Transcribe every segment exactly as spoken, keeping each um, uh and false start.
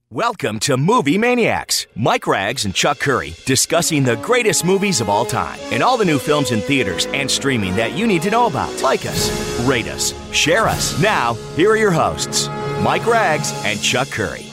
Welcome to Movie Maniacs. Mike Rags and Chuck Curry discussing the greatest movies of all time and all the new films in theaters and streaming that you need to know about. Like us, rate us, share us. Now, here are your hosts, Mike Rags and Chuck Curry.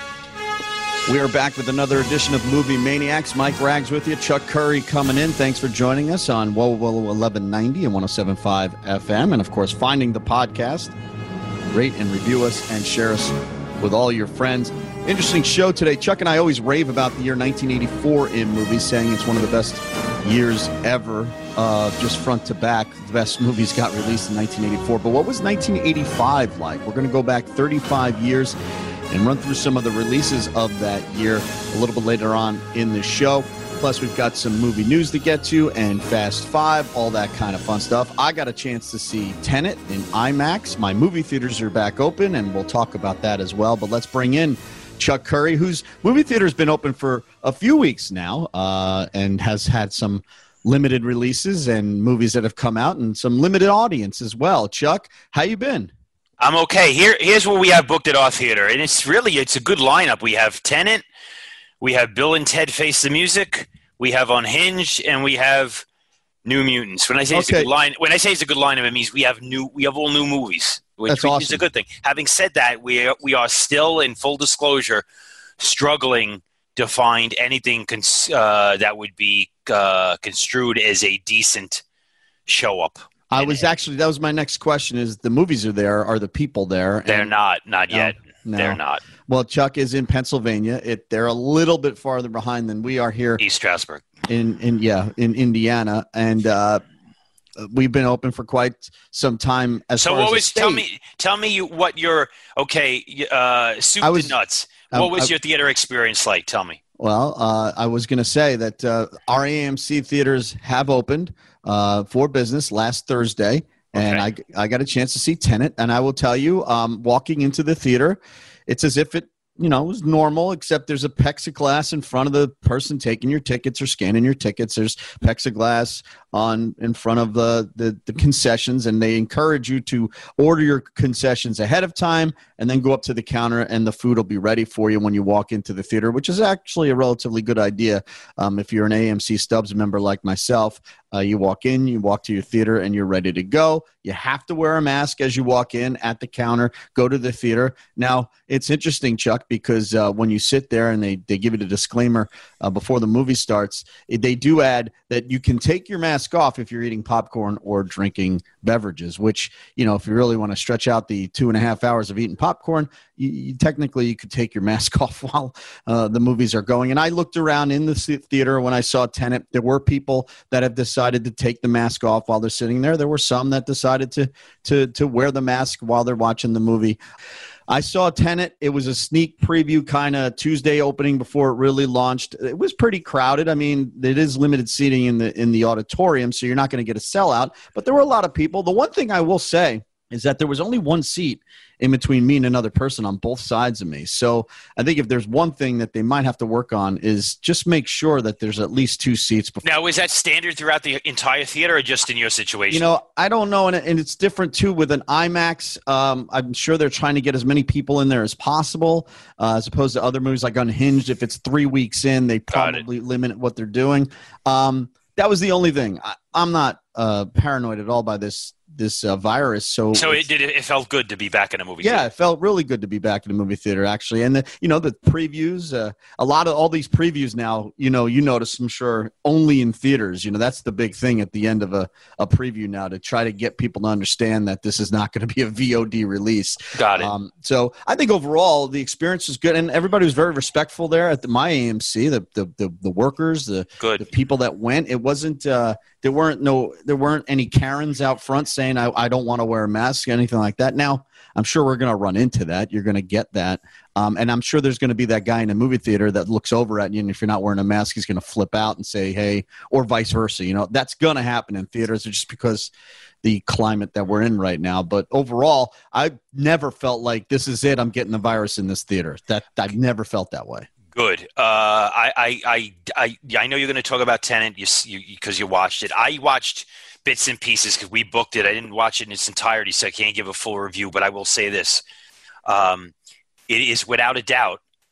We are back with another edition of Movie Maniacs. Mike Rags with you, Chuck Curry coming in. Thanks for joining us on W O W eleven ninety and one oh seven point five F M. And, of course, finding the podcast. Rate and review us and share us with all your friends. Interesting show today. Chuck and I always rave about the year nineteen eighty-four in movies, saying it's one of the best years ever, uh, just front to back. The best movies got released in nineteen eighty-four. But what was nineteen eighty-five like? We're going to go back thirty-five years and run through some of the releases of that year a little bit later on in the show. Plus, we've got some movie news to get to and Fast Five, all that kind of fun stuff. I got a chance to see Tenet in IMAX. My movie theaters are back open, and we'll talk about that as well. But let's bring in Chuck Curry, whose movie theater has been open for a few weeks now uh, and has had some limited releases and movies that have come out and some limited audience as well. Chuck, how you been? I'm okay. Here, here's where we have booked at our theater, and it's really it's a good lineup. We have Tenet, we have Bill and Ted Face the Music, we have Unhinged, and we have New Mutants. When I say okay. it's a good line, when I say it's a good lineup, it means we have new, we have all new movies, which That's awesome. is a good thing. Having said that, we are, we are still, in full disclosure, struggling to find anything cons- uh, that would be uh, construed as a decent show up. I was actually, that was my next question is the movies are there. Are the people there? They're and, not, not no, yet. No. They're not. Well, Chuck is in Pennsylvania. It, they're a little bit farther behind than we are here. East Stroudsburg. In, in yeah, in Indiana. And uh, we've been open for quite some time as so far what as was, state. tell me, tell me you, what your, okay, uh, soup I was, to nuts. What I, was I, your theater experience like? Tell me. Well, uh, I was going to say that uh, our A M C theaters have opened uh, for business last Thursday. And okay. I, I got a chance to see Tenet, and I will tell you, um, walking into the theater, it's as if it, you know, was normal, except there's a plexiglass in front of the person taking your tickets or scanning your tickets. There's plexiglass on in front of the, the, the concessions, and they encourage you to order your concessions ahead of time and then go up to the counter, and the food will be ready for you when you walk into the theater, which is actually a relatively good idea. Um, if you're an A M C Stubs member like myself, uh, you walk in, you walk to your theater, and you're ready to go. You have to wear a mask as you walk in at the counter, go to the theater. Now, it's interesting, Chuck, because uh, when you sit there and they, they give you the disclaimer uh, before the movie starts, they do add that you can take your mask off if you're eating popcorn or drinking beverages, which, you know, if you really want to stretch out the two and a half hours of eating popcorn, you, you technically you could take your mask off while uh, the movies are going. And I looked around in the theater when I saw Tenet. There were people that have decided to take the mask off while they're sitting there. There were some that decided to to to wear the mask while they're watching the movie. I saw Tenet. It was a sneak preview kind of Tuesday opening before it really launched. It was pretty crowded. I mean, it is limited seating in the in the auditorium, so you're not going to get a sellout. But there were a lot of people. The one thing I will say is that there was only one seat in between me and another person on both sides of me. So I think if there's one thing that they might have to work on is just make sure that there's at least two seats. Before. Now, is that standard throughout the entire theater or just in your situation? You know, I don't know, and, and it's different, too, with an IMAX. Um, I'm sure they're trying to get as many people in there as possible, uh, as opposed to other movies like Unhinged. If it's three weeks in, they probably limit what they're doing. Um, that was the only thing. I, I'm not uh, paranoid at all by this this uh, virus. So, so it did. It felt good to be back in a movie yeah, theater. It felt really good to be back in a movie theater, actually. And the, you know, the previews, uh, a lot of all these previews now, you know, you notice, I'm sure, only in theaters. You know, that's the big thing at the end of a, a preview now, to try to get people to understand that this is not going to be a V O D release. Got it. Um, so I think overall the experience was good, and everybody was very respectful there at the, my A M C, the, the, the, the workers, the, good. the people that went. It wasn't, uh, there weren't no, there weren't any Karens out front saying, I, I don't want to wear a mask, anything like that. Now, I'm sure we're going to run into that. You're going to get that. Um, and I'm sure there's going to be that guy in a movie theater that looks over at you, and if you're not wearing a mask, he's going to flip out and say, hey, or vice versa. You know, that's going to happen in theaters just because the climate that we're in right now. But overall, I never felt like this is it. I'm getting the virus in this theater. That I've never felt that way. Good. Uh, I, I, I, I, I know you're going to talk about Tenet because you, you, 'cause you watched it. I watched bits and pieces because we booked it. I didn't watch it in its entirety, so I can't give a full review. But I will say this: um, it is without a doubt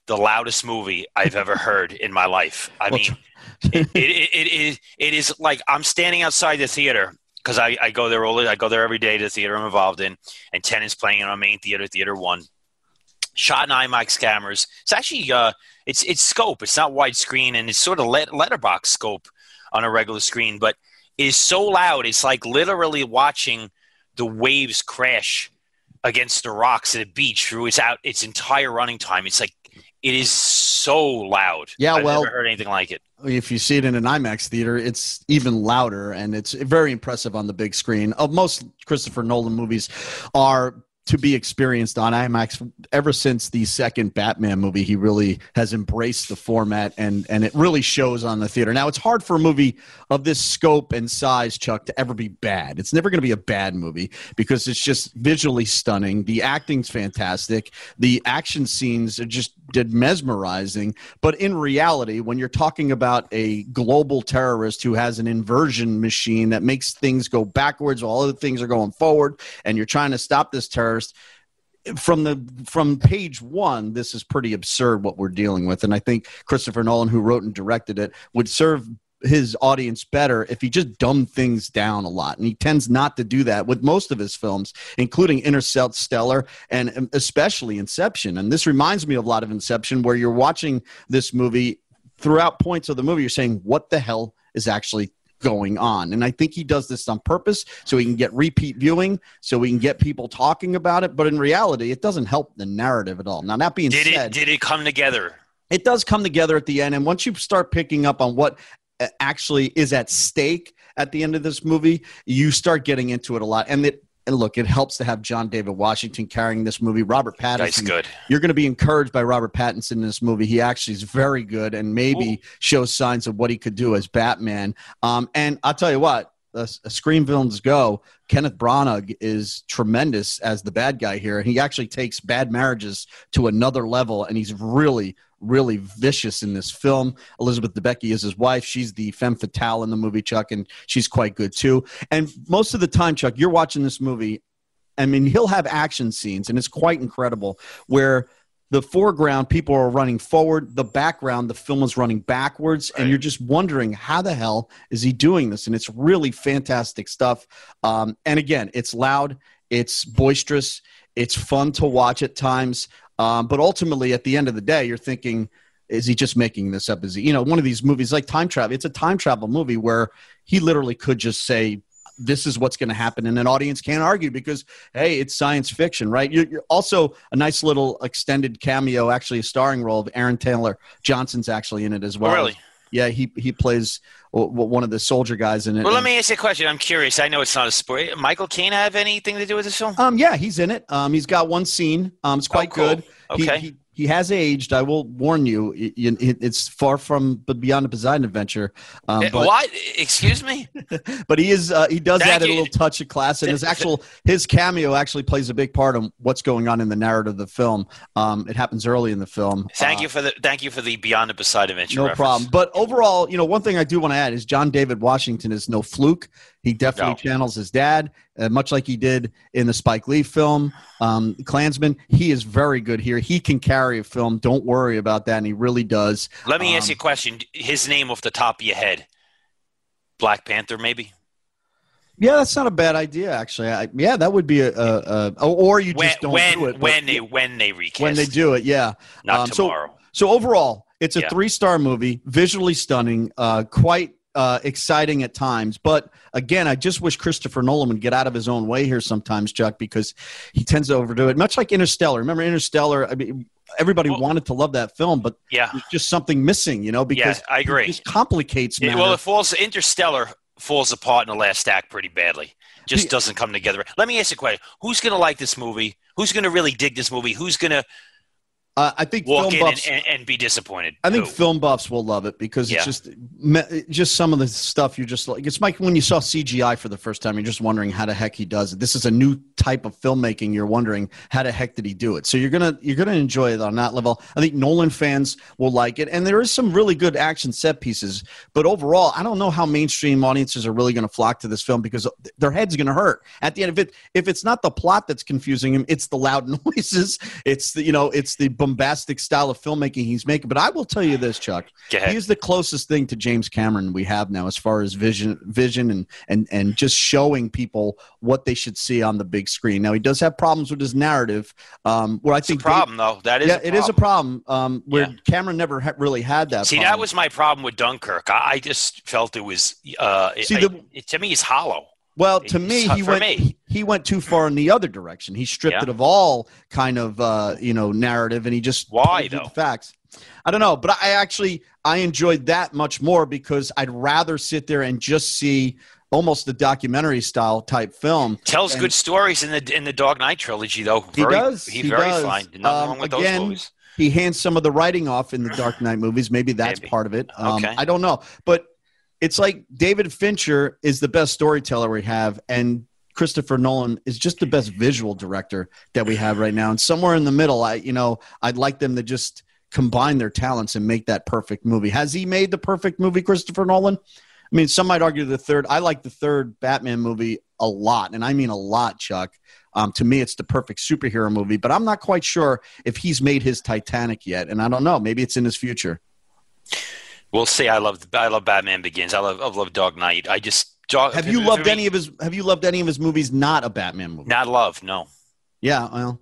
the loudest movie I've ever heard in my life. I mean, it, it, it, it is it is like I'm standing outside the theater because I, I go there all I go there every day to the theater I'm involved in, and Tenet's playing in our main theater, Theater One. Shot in IMAX cameras. It's actually uh, it's it's scope. It's not widescreen, and it's sort of let, letterbox scope on a regular screen, but it is so loud. It's like literally watching the waves crash against the rocks at a beach through its out its entire running time. It's like it is so loud. Yeah, I've well, never heard anything like it. If you see it in an IMAX theater, it's even louder, and it's very impressive on the big screen. Uh, most Christopher Nolan movies are to be experienced on IMAX. Ever since the second Batman movie, he really has embraced the format, and and it really shows on the theater. Now, it's hard for a movie of this scope and size, Chuck, to ever be bad. It's never going to be a bad movie because it's just visually stunning. The acting's fantastic. The action scenes are just did mesmerizing. But in reality, when you're talking about a global terrorist who has an inversion machine that makes things go backwards while other things are going forward, and you're trying to stop this terrorist, from the from page one, this is pretty absurd what we're dealing with. And I think Christopher Nolan, who wrote and directed it, would serve his audience better if he just dumbed things down a lot. And he tends not to do that with most of his films, including Interstellar and especially Inception. And this reminds me of a lot of Inception, where you're watching this movie, throughout points of the movie, you're saying, what the hell is actually going on? And I think he does this on purpose so he can get repeat viewing, so we can get people talking about it. But in reality, it doesn't help the narrative at all. Now, that being did said, it, did it come together? It does come together at the end. And once you start picking up on what actually is at stake at the end of this movie, you start getting into it a lot. And it, and look, it helps to have John David Washington carrying this movie. Robert Pattinson, that's good. You're going to be encouraged by Robert Pattinson in this movie. He actually is very good, and maybe Ooh. shows signs of what he could do as Batman. Um, and I'll tell you what, as Scream villains go, Kenneth Branagh is tremendous as the bad guy here. He actually takes Bad Marriages to another level, and he's really, really vicious in this film. Elizabeth Debicki is his wife. She's the femme fatale in the movie, Chuck, and she's quite good too. And most of the time, Chuck, you're watching this movie, I mean, he'll have action scenes, and it's quite incredible, where the foreground, people are running forward. The background, the film is running backwards. Right. And you're just wondering, how the hell is he doing this? And it's really fantastic stuff. Um, and again, it's loud. It's boisterous. It's fun to watch at times. Um, but ultimately, at the end of the day, you're thinking, is he just making this up? Is he, you know, one of these movies like Time Travel, it's a time travel movie where he literally could just say, this is what's going to happen, and an audience can't argue because, hey, it's science fiction, right? You're, you're also a nice little extended cameo, actually a starring role of Aaron Taylor Johnson's actually in it as well. Oh, really? Yeah, he he plays one of the soldier guys in it. Well, let me ask you a question. I'm curious. I know it's not a spoiler. Michael Caine have anything to do with this film? Um, yeah, he's in it. Um, he's got one scene. Um, it's quite oh, cool. good. Okay. He, he, He has aged. I will warn you. It, it, it's far from but beyond a Poseidon Adventure. Um, but, what? Excuse me. But he is. Uh, he does Thank add you. a little touch of class, and his actual his cameo actually plays a big part in what's going on in the narrative of the film. Um, it happens early in the film. Thank uh, you for the thank you for the Beyond the Poseidon Adventure. No reference. problem. But overall, you know, one thing I do want to add is John David Washington is no fluke. He definitely No. channels his dad, uh, much like he did in the Spike Lee film, um, Klansman. He is very good here. He can carry a film. Don't worry about that, and he really does. Let me um, ask you a question. His name off the top of your head. Black Panther, maybe? Yeah, that's not a bad idea, actually. I, yeah, that would be a, a, a – or you just when, don't when, do it. When they, when they recast. When they do it, yeah. Not um, tomorrow. So, so overall, it's a Yeah. three-star movie, visually stunning, uh, quite – Uh, exciting at times. But again, I just wish Christopher Nolan would get out of his own way here sometimes, Chuck, because he tends to overdo it. Much like Interstellar. Remember Interstellar? I mean, everybody well, wanted to love that film, but yeah. there's just something missing, you know, because yeah, I agree. it just complicates It, matters. well, it falls. Interstellar falls apart in the last act pretty badly. Just The- doesn't come together. Let me ask you a question. Who's going to like this movie? Who's going to really dig this movie? Who's going to Uh, I think walk film in buffs, and, and, and be disappointed? I think Who? film buffs will love it because Yeah. it's just me- just some of the stuff you're just like. It's like when you saw C G I for the first time, you're just wondering how the heck he does it. This is a new type of filmmaking. You're wondering how the heck did he do it. So you're gonna you're gonna enjoy it on that level. I think Nolan fans will like it, and there is some really good action set pieces. But overall, I don't know how mainstream audiences are really going to flock to this film because their head's going to hurt at the end. If it if it's not the plot that's confusing them, it's the loud noises. It's the you know it's the bombastic style of filmmaking he's making. But I will tell you this, Chuck. He is the closest thing to James Cameron we have now as far as vision vision and and and just showing people what they should see on the big screen. Now, he does have problems with his narrative. Um, where I it's think a problem, they, though. That is yeah, a it problem. is a problem um, where yeah. Cameron never ha- really had that See, problem. that was my problem with Dunkirk. I, I just felt it was uh, – See, the, it, to me, it's hollow. Well, to me, he went me. he went too far in the other direction. He stripped yeah. it of all kind of uh, you know narrative, and he just why though the facts. I don't know, but I actually I enjoyed that much more because I'd rather sit there and just see almost the documentary style type film. Tells and good stories in the in the Dark Knight trilogy, though. He very, does. He's he very does. fine. Nothing um, wrong with again, those movies. He hands some of the writing off in the Dark Knight movies. Maybe that's Maybe. part of it. Um, okay. I don't know, but it's like David Fincher is the best storyteller we have, and Christopher Nolan is just the best visual director that we have right now. And somewhere in the middle, I, you know, I'd like them to just combine their talents and make that perfect movie. Has he made the perfect movie, Christopher Nolan? I mean, some might argue the third. I like the third Batman movie a lot, and I mean a lot, Chuck. Um, to me, it's the perfect superhero movie, but I'm not quite sure if he's made his Titanic yet, and I don't know. Maybe it's in his future. We'll see. I love I love Batman Begins. I love I love Dark Knight. I just Dark, have you loved me, any of his Have you loved any of his movies? Not a Batman movie. Not love. No. Yeah. Well,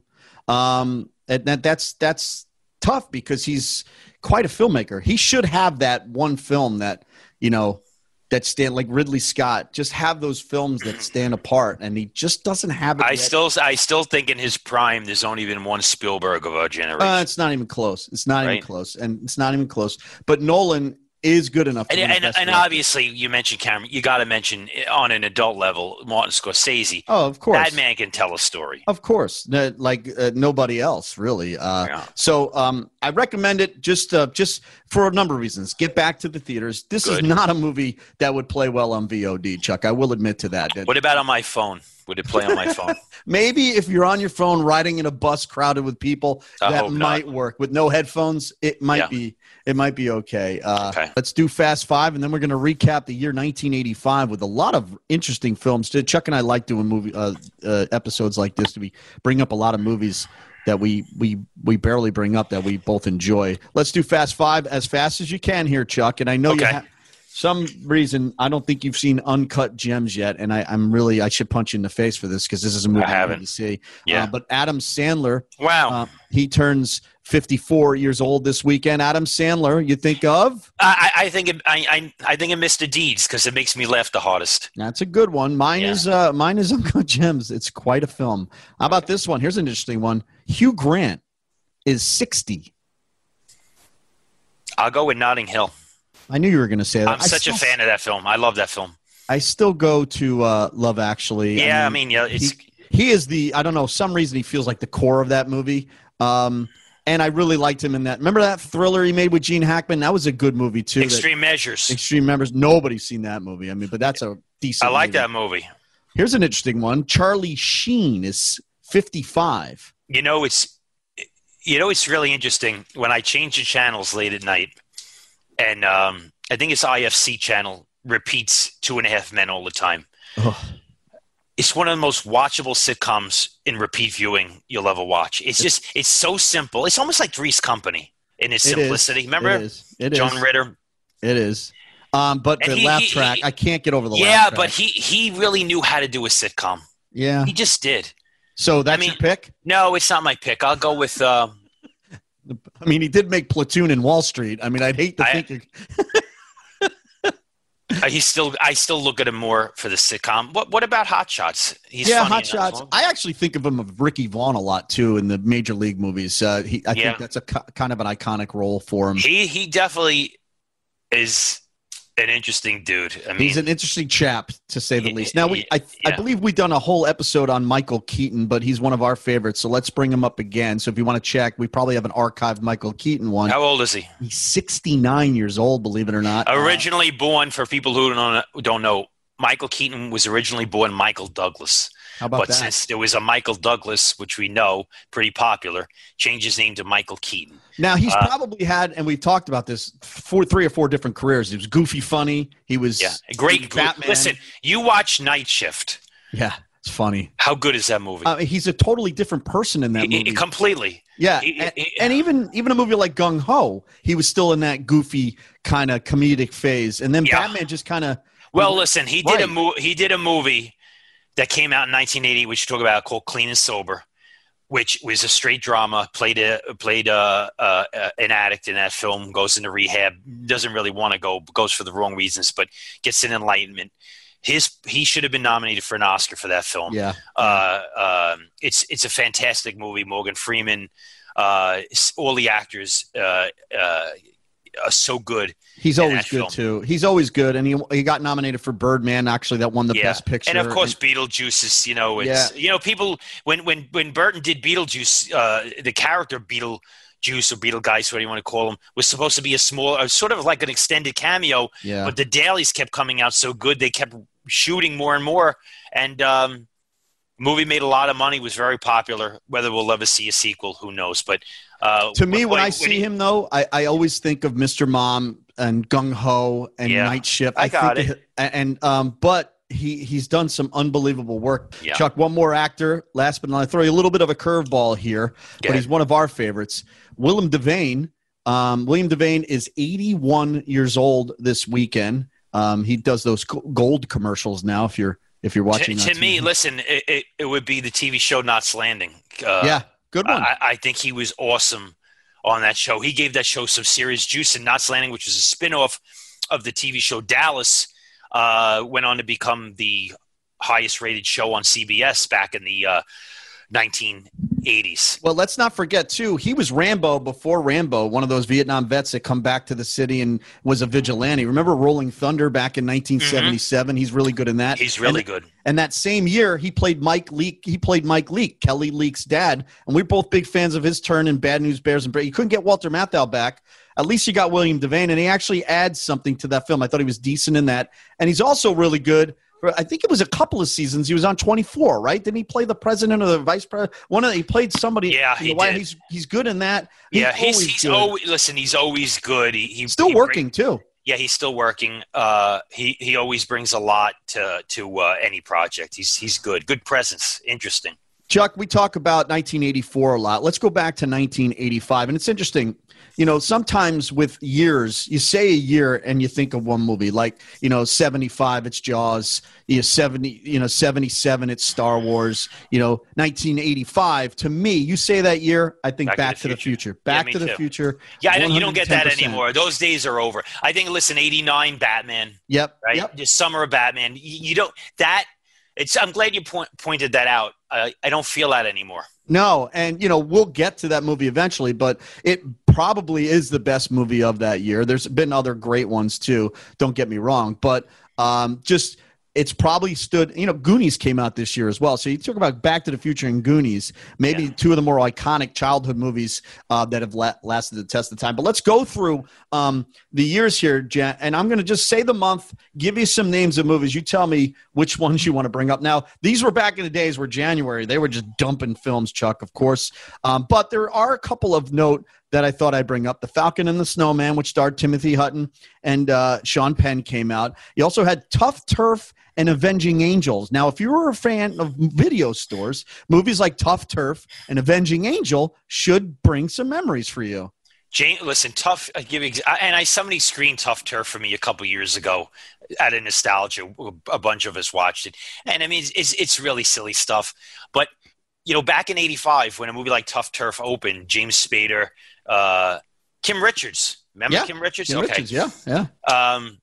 um, and that that's that's tough because he's quite a filmmaker. He should have that one film that you know. That stand like Ridley Scott, just have those films that stand apart, and he just doesn't have it. I yet. still, I still think in his prime, there's only been one Spielberg of our generation. Uh, it's not even close. It's not right? even close, and it's not even close. But Nolan is good enough. To and and, and obviously, you mentioned Cameron. You got to mention on an adult level, Martin Scorsese. Oh, of course, that man can tell a story. Of course, no, like uh, nobody else, really. Uh, yeah. So um, I recommend it just uh, just for a number of reasons. Get back to the theaters. This Good. is not a movie that would play well on V O D, Chuck. I will admit to that. What about on my phone? Would it play on my phone? Maybe if you're on your phone riding in a bus crowded with people, I that hope might not. work. With no headphones, it might Yeah. be it might be okay. Uh, Okay. Let's do Fast Five, and then we're going to recap the year nineteen eighty-five with a lot of interesting films. Chuck and I like doing movie uh, uh, episodes like this. We bring up a lot of movies that we we we barely bring up that we both enjoy. Let's do Fast Five as fast as you can here, Chuck. And I know Okay. you have. Some reason I don't think you've seen Uncut Gems yet, and I, I'm really I should punch you in the face for this because this is a movie I I haven't. need to see. Yeah. Uh, but Adam Sandler, Wow. uh, he turns fifty-four years old this weekend. Adam Sandler, you think of? I, I think it, I, I I think of Mister Deeds because it makes me laugh the hardest. That's a good one. Mine Yeah. is uh, mine is Uncut Gems. It's quite a film. How about this one? Here's an interesting one. Hugh Grant is sixty. I'll go with Notting Hill. I knew you were going to say that. I'm I such still, a fan of that film. I love that film. I still go to uh, Love Actually. Yeah, I mean, yeah, it's he, he is the I don't know some reason he feels like the core of that movie. Um, and I really liked him in that. Remember that thriller he made with Gene Hackman? That was a good movie too. Extreme Measures. That, Extreme Members. Nobody's seen that movie. I mean, but that's a decent. I like movie. that movie. Here's an interesting one. Charlie Sheen is fifty-five. You know, it's you know, it's really interesting when I change the channels late at night, and um, I think it's I F C channel repeats Two and a Half Men all the time. Ugh. It's one of the most watchable sitcoms in repeat viewing you'll ever watch. It's just, it's so simple. It's almost like Three's Company in its It simplicity. is. Remember It is. It John is. Ritter? It is. Um, but And the he- laugh he- track, he- I can't get over the Yeah, laugh track. but he, he really knew how to do a sitcom. yeah. He just did. So that's I mean- your pick? No, it's not my pick. I'll go with uh, I mean, he did make Platoon in Wall Street. I mean, I'd hate to I- think you're uh, he's still. I still look at him more for the sitcom. What What about Hot Shots? He's yeah, funny Hot in that Shots. film. I actually think of him of Ricky Vaughn a lot too in the major league movies. Uh, he, I Yeah. think that's a ki- kind of an iconic role for him. He he definitely is an interesting dude. I mean, He's an interesting chap, to say the Yeah, least. Now, we, I, I yeah. believe we've done a whole episode on Michael Keaton, but he's one of our favorites, so let's bring him up again. So if you want to check, we probably have an archived Michael Keaton one. how old is he? He's sixty-nine years old, believe it or not. Uh, Originally born, for people who don't who don't know, Michael Keaton was originally born Michael Douglas. how about But that? since there was a Michael Douglas, which we know pretty popular, changed his name to Michael Keaton. Now, he's uh, probably had, and we've talked about this, four, three or four different careers. He was goofy funny. He was Yeah, great. Batman. Listen, you watch Night Shift. Yeah. It's funny. How good is that movie? Uh, he's a totally different person in that he, movie. He, completely. Yeah, he, and, he, and even even a movie like Gung Ho, he was still in that goofy kind of comedic phase, and then yeah. Batman just kind of. Well, listen, he right. did a mo- he did a movie that came out in nineteen eighty, which you talk about, called Clean and Sober, which was a straight drama. Played a played a, a, a an addict in that film, goes into rehab, doesn't really want to go, goes for the wrong reasons, but gets an enlightenment. His he should have been nominated for an Oscar for that film. Yeah, uh, um, it's it's a fantastic movie. Morgan Freeman, uh, all the actors uh, uh, are so good. He's always good film. too. He's always good, and he he got nominated for Birdman. Actually, that won the yeah. best picture. And of course, and, Beetlejuice is you know it's yeah. you know people when when when Burton did Beetlejuice, uh, the character Beetle. Juice or Beetlegeist, whatever you want to call him, was supposed to be a small, uh, sort of like an extended cameo. Yeah. But the dailies kept coming out so good, they kept shooting more and more. And um, movie made a lot of money, was very popular. Whether we'll ever see a sequel, who knows? But uh, to me, when, when I see when he, him, though, I, I always think of Mister Mom and Gung Ho and yeah, Night Shift. I, I got think it. And um, but. He he's done some unbelievable work. Yeah. Chuck, one more actor. Last but not least, throw you a little bit of a curveball here, Go but ahead. he's one of our favorites. William Devane. Um, William Devane is eighty-one years old this weekend. Um, he does those gold commercials now. If you're if you're watching, to, to me, listen, it, it, it would be the T V show Knots Landing. Uh, yeah, good one. I, I think he was awesome on that show. He gave that show some serious juice. And Knots Landing, which was a spinoff of the T V show Dallas. Uh, went on to become the highest rated show on C B S back in the uh, nineteen eighties. Well, let's not forget, too, he was Rambo before Rambo, one of those Vietnam vets that come back to the city and was a vigilante. Remember Rolling Thunder back in nineteen seventy-seven? Mm-hmm. He's really good in that. He's really and, good. And that same year, he played Mike Leake. He played Mike Leake, Kelly Leake's dad. And we're both big fans of his turn in Bad News Bears and Bears. You couldn't get Walter Matthau back. At least you got William Devane, and he actually adds something to that film. I thought he was decent in that. And he's also really good. For, I think it was a couple of seasons. He was on twenty-four, right? Didn't he play the president or the vice president? One of the, he played somebody. Yeah, he did. did. He's he's good in that. He's yeah, he's always he's good. always listen. He's always good. He, he still he working bring, too. Yeah, he's still working. Uh, he he always brings a lot to to uh, any project. He's he's good. Good presence. Interesting. Chuck, we talk about nineteen eighty-four a lot. Let's go back to nineteen eighty-five. And it's interesting, you know, sometimes with years, you say a year and you think of one movie. Like, you know, seventy-five, it's Jaws. You know, seventy, you know, seventy-seven, it's Star Wars. You know, nineteen eighty-five, to me, you say that year, I think Back, back to the Future. Future. Back yeah, to the too. Future. Yeah, I don't, you don't get that anymore. Those days are over. I think, listen, eighty-nine, Batman. Yep. Right? Yep. The summer of Batman. You, you don't – that – It's. I'm glad you point, pointed that out. Uh, I don't feel that anymore. No, and, you know, we'll get to that movie eventually, but it probably is the best movie of that year. There's been other great ones, too. Don't get me wrong. But um, just – it's probably stood – you know, Goonies came out this year as well. So you talk about Back to the Future and Goonies, maybe yeah. two of the more iconic childhood movies uh, that have la- lasted the test of time. But let's go through um, the years here, Jen, and I'm going to just say the month, give you some names of movies. You tell me which ones you want to bring up. Now, these were back in the days where January, they were just dumping films, Chuck, of course. Um, but there are a couple of note that I thought I'd bring up. The Falcon and the Snowman, which starred Timothy Hutton and uh, Sean Penn, came out. You also had Tough Turf and Avenging Angels. Now, if you were a fan of video stores, movies like Tough Turf and Avenging Angel should bring some memories for you. Jane, listen, tough. I give you, and I somebody screened Tough Turf for me a couple years ago at a nostalgia. A bunch of us watched it, and I mean, it's it's really silly stuff. But you know, back in eighty-five, when a movie like Tough Turf opened, James Spader, uh, Kim Richards, remember yeah. Kim Richards? Kim okay, Richards, yeah, yeah. Um,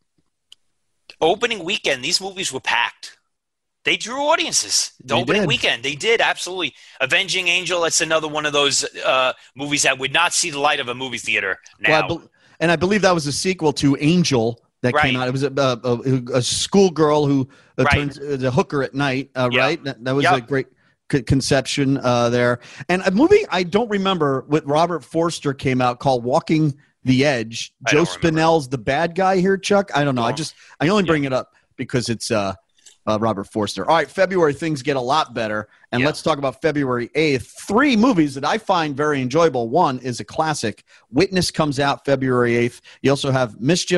opening weekend, these movies were packed. They drew audiences. The they opening did. weekend, they did, absolutely. Avenging Angel, that's another one of those uh, movies that would not see the light of a movie theater now. Well, I be- and I believe that was a sequel to Angel that right. came out. It was a, a, a schoolgirl who uh, right. turns uh, a hooker at night, uh, yep. right? That, that was yep. a great c- conception uh, there. And a movie I don't remember with Robert Forster came out called Walking the Edge. I Joe don't remember. Spinell's the bad guy here, Chuck. I don't know. Oh. I just I only bring yeah. it up because it's uh, uh, Robert Forster. All right, February, things get a lot better. And yeah. let's talk about February eighth. Three movies that I find very enjoyable. One is a classic. Witness comes out February eighth. You also have Mischief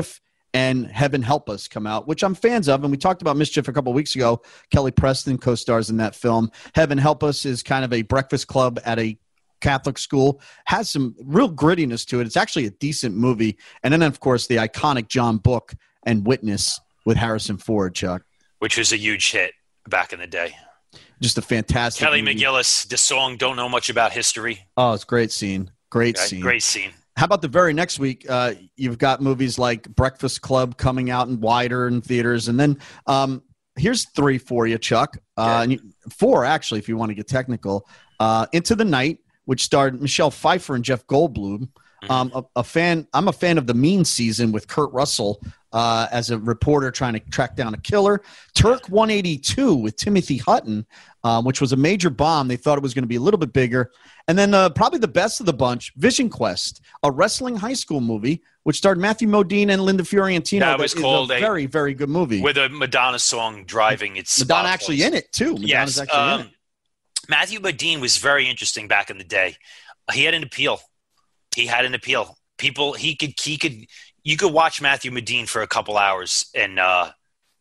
and Heaven Help Us come out, which I'm fans of. And we talked about Mischief a couple of weeks ago. Kelly Preston co-stars in that film. Heaven Help Us is kind of a breakfast club at a Catholic school, has some real grittiness to it. It's actually a decent movie. And then, of course, the iconic John Book and Witness with Harrison Ford, Chuck. Which was a huge hit back in the day. Just a fantastic Kelly movie. McGillis, the song Don't Know Much About History. Oh, it's a great scene. Great Okay, scene. Great scene. How about the very next week? Uh, you've got movies like Breakfast Club coming out and wider in theaters. And then um, here's three for you, Chuck. Uh, and you, four, actually, if you want to get technical. Uh, Into the Night, which starred Michelle Pfeiffer and Jeff Goldblum. Mm-hmm. Um, a, a fan. I'm a fan of the Mean Season with Kurt Russell uh, as a reporter trying to track down a killer. Turk one eighty-two with Timothy Hutton, um, which was a major bomb. They thought it was going to be a little bit bigger. And then uh, probably the best of the bunch, Vision Quest, a wrestling high school movie, which starred Matthew Modine and Linda Fiorentino. That was that called a a- very, very good movie. With a Madonna song driving its Madonna spot actually close. in it, too. Madonna's Yes. actually Um, in it. Matthew Modine was very interesting back in the day. He had an appeal. He had an appeal. People, he could, he could, you could watch Matthew Modine for a couple hours and uh,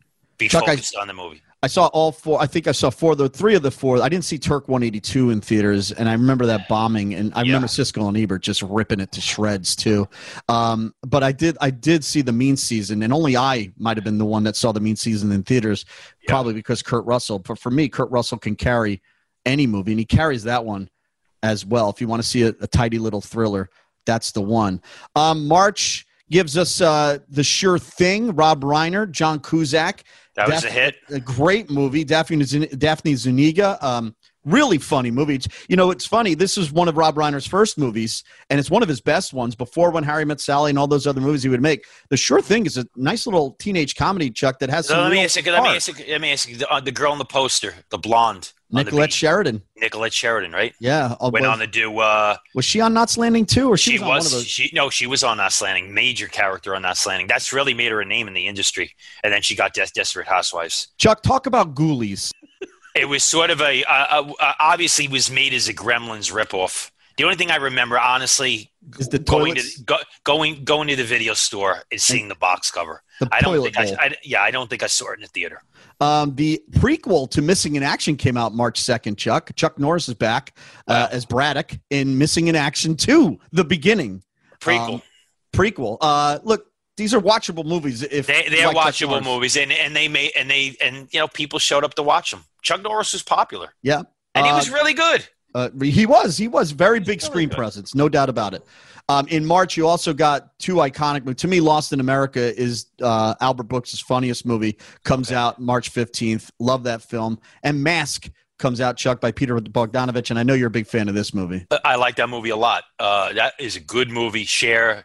be Chuck, I- focused on the movie. I saw all four. I think I saw four of the three of the four. I didn't see Turk one eighty-two in theaters, and I remember that bombing. And I Yeah. remember Siskel and Ebert just ripping it to shreds too. Um, but I did, I did see the Mean Season, and only I might have been the one that saw the Mean Season in theaters, Yeah. probably because Kurt Russell. But for me, Kurt Russell can carry any movie, and he carries that one as well. If you want to see a, a tidy little thriller, that's the one. Um, March gives us uh, The Sure Thing. Rob Reiner, John Cusack. That was Daph- a hit. A great movie. Daphne, Zun- Daphne Zuniga. Um, really funny movie. It's- You know, it's funny. This is one of Rob Reiner's first movies, and it's one of his best ones before When Harry Met Sally and all those other movies he would make. The Sure Thing is a nice little teenage comedy, Chuck, that has So some let me real ask you. Let me heart. ask you. Let me ask you. The, uh, the girl in the poster, the blonde, on the Nicolette beach. Sheridan. Nicolette Sheridan, right? Yeah. uh, Went was, on to do. Uh, was she on Knots Landing too, or she, she was on one of was. those? She no. She was on Knots Landing. Major character on Knots Landing. That's really made her a name in the industry. And then she got Des- Desperate Housewives. Chuck, talk about Ghoulies. It was sort of a. Uh, uh, uh, obviously, was made as a Gremlins ripoff. The only thing I remember, honestly, Is the going toilets? to go, going going to the video store and seeing the box cover. The I don't toilet think I, bowl. I. Yeah, I don't think I saw it in the theater. Um, the prequel to Missing in Action came out March second, Chuck. Chuck Norris is back uh, Wow. as Braddock in Missing in Action two, The Beginning. Prequel. Um, prequel. Uh, look, these are watchable movies. If They you they're like Chuck watchable Norris. movies, and and they made and they and you know people showed up to watch them. Chuck Norris was popular, Yeah. and he Uh, was really good. Uh, he was. He was very big really screen good. presence, no doubt about it. Um, in March, you also got two iconic movies. To me, Lost in America is uh, Albert Brooks' funniest movie. Comes Okay. out March fifteenth. Love that film. And Mask comes out, Chuck, by Peter Bogdanovich. And I know you're a big fan of this movie. I like that movie a lot. Uh, that is a good movie. Cher,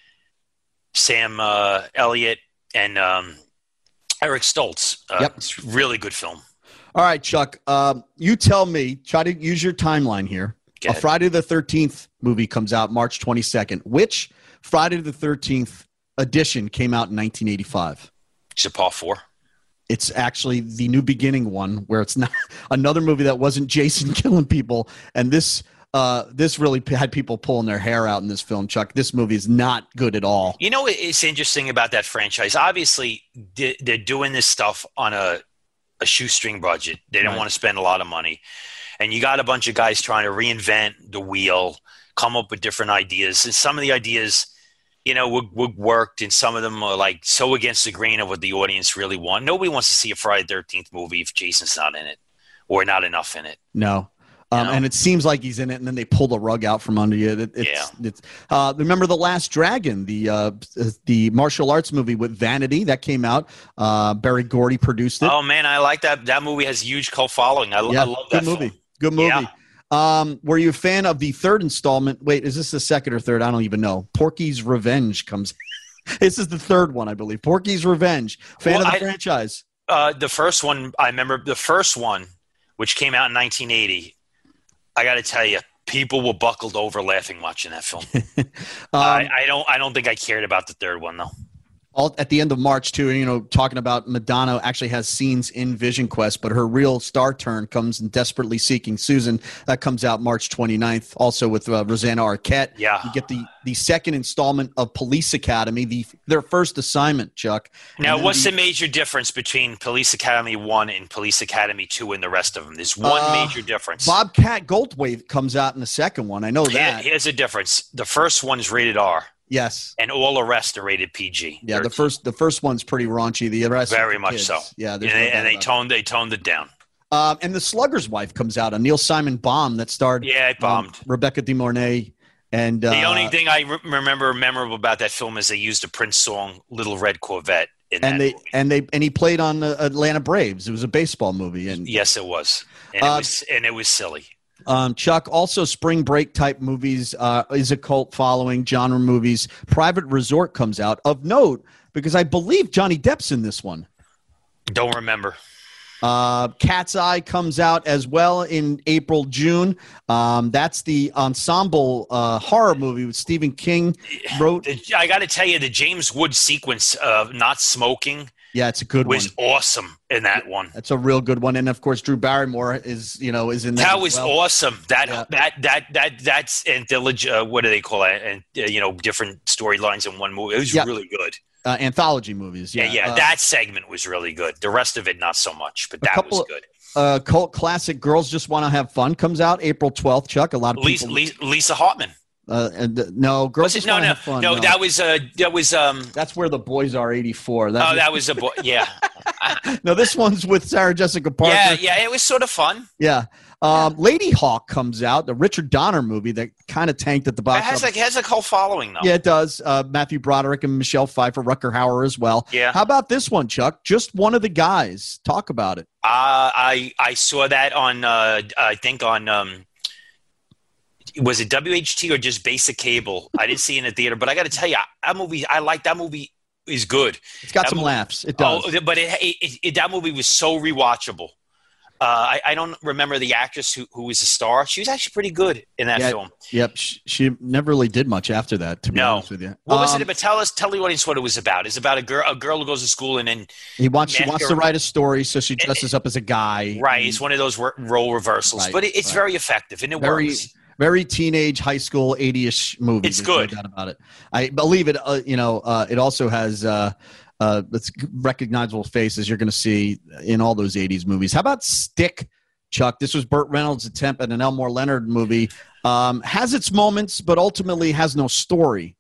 Sam uh, Elliott, and um, Eric Stoltz. Uh, Yep. It's a really good film. All right, Chuck. Um, you tell me. Try to use your timeline here. Go A ahead. Friday the thirteenth movie comes out March twenty-second. Which Friday the thirteenth edition came out in nineteen eighty-five? Is it part four? It's actually the New Beginning one, where it's not another movie that wasn't Jason killing people. And this uh, this really p- had people pulling their hair out in this film, Chuck. This movie is not good at all. You know what is interesting about that franchise? Obviously, they- they're doing this stuff on a, a shoestring budget. They don't Right. want to spend a lot of money. And you got a bunch of guys trying to reinvent the wheel, come up with different ideas. And some of the ideas, you know, would, would worked, and some of them are like so against the grain of what the audience really want. Nobody wants to see a Friday the thirteenth movie if Jason's not in it or not enough in it. No. Um, No. And it seems like he's in it, and then they pull the rug out from under you. It, it's, Yeah. It's, uh, remember The Last Dragon, the uh, the martial arts movie with Vanity that came out. Uh, Barry Gordy produced it. Oh man, I like that. That movie has a huge cult following. I, yeah, I love good that movie. film. Good movie. Yeah. Um, were you a fan of the third installment? Wait, is this the second or third? I don't even know. Porky's Revenge comes. This is the third one, I believe. Porky's Revenge. Fan Well, of the I- franchise. Uh, the first one, I remember the first one, which came out in nineteen eighty. I got to tell you, people were buckled over laughing watching that film. Um, I, I don't. I don't think I cared about the third one though. All at the end of March, too, you know, talking about Madonna actually has scenes in Vision Quest, but her real star turn comes in Desperately Seeking Susan. That comes out March twenty-ninth, also with uh, Rosanna Arquette. Yeah. You get the, the second installment of Police Academy, the their first assignment, Chuck. Now, what's the, the major difference between Police Academy one and Police Academy two and the rest of them? There's one uh, major difference. Bobcat Goldthwait comes out in the second one. I know that. Here, here's a difference. The first one is rated R. Yes, and all the rest are rated P G. Yeah, the first the first one's pretty raunchy. The rest very much kids. so. Yeah, and they, and they toned it. they toned it down. Um, and The Slugger's Wife comes out, a Neil Simon bomb that starred yeah, it bombed um, Rebecca De Mornay. And the uh, only thing I re- remember memorable about that film is they used a Prince song, "Little Red Corvette." In and that they movie. and they and he played on the Atlanta Braves. It was a baseball movie. And yes, it was, and uh, it was, and it was silly. Um, Chuck, also spring break type movies uh, is a cult following, genre movies. Private Resort comes out. Of note, because I believe Johnny Depp's in this one. Don't remember. Uh, Cat's Eye comes out as well in April, June. Um, that's the ensemble uh, horror movie with Stephen King wrote. I got to tell you, the James Woods sequence of not smoking. Yeah, it's a good was one. Was awesome in that one. That's a real good one, and of course, Drew Barrymore is you know is in that. That as was well. awesome. That Yeah. that that that that's and uh, what do they call it? And uh, you know, different storylines in one movie. It was Yeah. really good. Uh, anthology movies. Yeah, Yeah, yeah. Uh, that segment was really good. The rest of it, not so much, but that couple was of- good. uh, cult classic Girls Just Want to Have Fun comes out April twelfth. Chuck, a lot of Lisa, people. Lisa, Lisa Hartman. Uh, and, uh, no, Girls Was it? Just No, Want to no, Have Fun. no. That was uh, that was um. That's Where the Boys Are eighty-four. Oh, that was a boy. Yeah, No, this one's with Sarah Jessica Parker. yeah, yeah. It was sort of fun. Yeah. Um, Lady Hawk comes out, the Richard Donner movie that kind of tanked at the It box has office. like has a cult following though. Yeah, it does. Uh, Matthew Broderick and Michelle Pfeiffer, Rucker Hauer as well. Yeah. How about this one, Chuck? Just One of the Guys. Talk about it. Uh, I I saw that on uh, I think on um, was it W H T or just basic cable? I didn't see it in the theater, but I got to tell you, that movie I like. That movie is good. It's got That some movie- laughs. It does. Oh, but it, it, it that movie was so rewatchable. Uh, I, I don't remember the actress who, who was a star. She was actually pretty good in that Yeah. film. Yep. She, she never really did much after that, to be No. honest with you. What was Um, it about? Tell us, tell the audience what it was about. It's about a girl, a girl who goes to school and then He wants, she Mask wants her- to write a story, so she dresses up as a guy. right. It's one of those ro- role reversals, Right, but it, it's right. very effective and it Very, works. very teenage, high school, eighty-ish movie. It's There's no good. doubt about it. I believe it. Uh, you know, uh, it also has uh, uh, it's recognizable faces you're going to see in all those eighties movies. How about Stick, Chuck? This was Burt Reynolds' attempt at an Elmore Leonard movie. Um, has its moments, but ultimately has no story.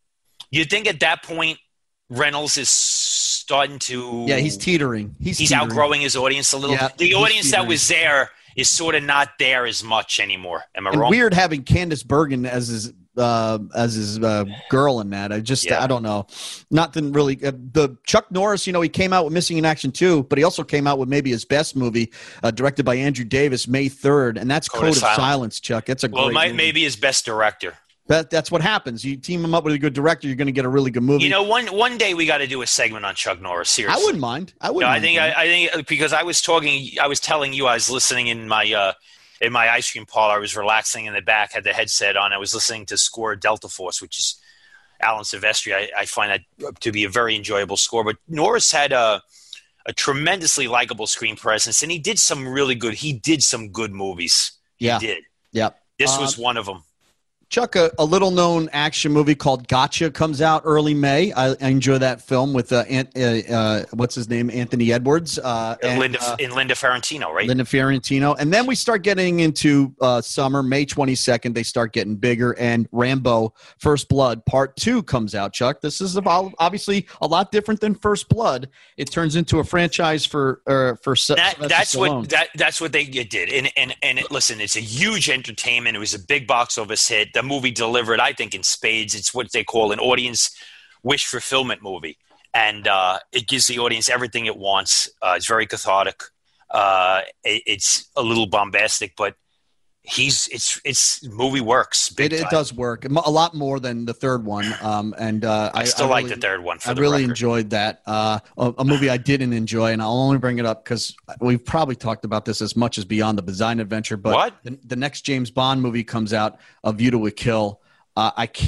You think at that point Reynolds is starting to Yeah, he's teetering. He's, he's teetering. outgrowing his audience a little. Yeah, the he's audience that teetering. was there is sort of not there as much anymore. Am I And wrong? weird having Candice Bergen as his uh, as his uh, girl in that. I just Yeah. I don't know. Nothing really. Uh, the Chuck Norris, you know, he came out with Missing in Action two, but he also came out with maybe his best movie, uh, directed by Andrew Davis, May third, and that's Code, of Silence. Silence. Chuck, that's a well, great it might movie. maybe his best director. That, that's what happens. You team him up with a good director, you're going to get a really good movie. You know, one one day we got to do a segment on Chuck Norris. Seriously, I wouldn't mind. I No, wouldn't. I mind think that. I, I think because I was talking, I was telling you, I was listening in my uh, in my ice cream parlor. I was relaxing in the back, had the headset on. I was listening to Score Delta Force, which is Alan Silvestri. I, I find that to be a very enjoyable score. But Norris had a a tremendously likable screen presence, and he did some really good. He did some good movies. He Yeah. did. yeah. This Um, was one of them. Chuck, a, a little-known action movie called Gotcha comes out early May. I, I enjoy that film with uh, Ant, uh, uh, what's his name, Anthony Edwards, uh, and, Linda uh, in Linda Ferrantino, right? Linda Fiorentino, and then we start getting into uh, summer. May twenty-second, they start getting bigger, and Rambo: First Blood Part Two comes out. Chuck, this is about, obviously a lot different than First Blood. It turns into a franchise for uh, for Sy- That, Sylvester that's Stallone. what that that's what they did, and and and it, listen, it's a huge entertainment. It was a big box office hit. The movie delivered, I think, in spades. It's what they call an audience wish fulfillment movie, and uh, it gives the audience everything it wants. Uh, it's very cathartic. Uh, it, it's a little bombastic, but he's it's it's movie works. Big It, it time. does work a lot more than the third one, um, and uh, I still like really- the third one. For I the really record. enjoyed that. Uh, a, a movie I didn't enjoy, and I'll only bring it up because we've probably talked about this as much as Beyond the Design Adventure. But What? The, the next James Bond movie comes out, A View to a Kill. Uh, I can't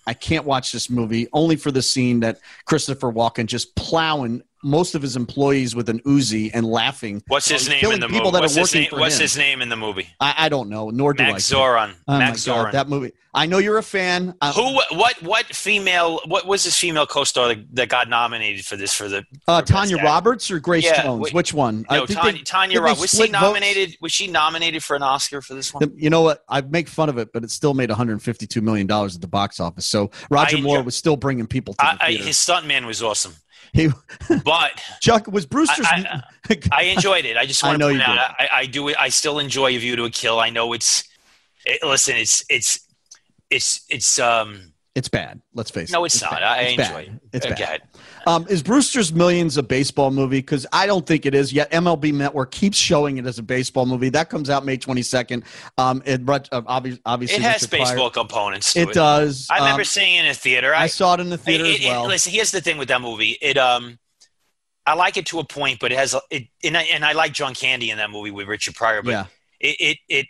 I can't watch this movie only for the scene that Christopher Walken just plowing most of his employees with an Uzi and laughing. What's his name in the movie? People that what's are his working name, for what's him. his name in the movie? I, I don't know, nor do Max I. Zorin. Oh Max my God, Zorin. that movie. I know you're a fan. I, Who? What? What female? What was this female co-star that, that got nominated for this? For the uh, for Tanya Best Roberts or Grace Yeah, Jones? wait, Which one? No, I think Tanya, they- Tanya did they Roberts. Was she split votes? nominated? Was she nominated for an Oscar for this one? You know what? I make fun of it, but it still made one hundred fifty-two million dollars at the box office. So Roger I Moore enjoy- was still bringing people to I, the I, theater. his stuntman was awesome, he, but Chuck was Brewster's. I- I enjoyed it. I just I want know to you point out, did. I, I do it. I still enjoy A View to a Kill. I know it's. It, listen, it's it's it's it's um. It's bad. Let's face it. No, it's, not. bad. I It's enjoy bad. it. It's Uh, bad. go ahead. Um, is Brewster's Millions a baseball movie? Because I don't think it is. Yet M L B Network keeps showing it as a baseball movie. That comes out May twenty-second. Um, it uh, obviously, obviously It has Richard Pryor- baseball components. To it, It does. I remember Um, seeing it in a theater. I I, saw it in the theater it, as well. It, listen, here's the thing with that movie. It um, I like it to a point, but it has a- it, and I, and I like John Candy in that movie with Richard Pryor, but yeah. it, it it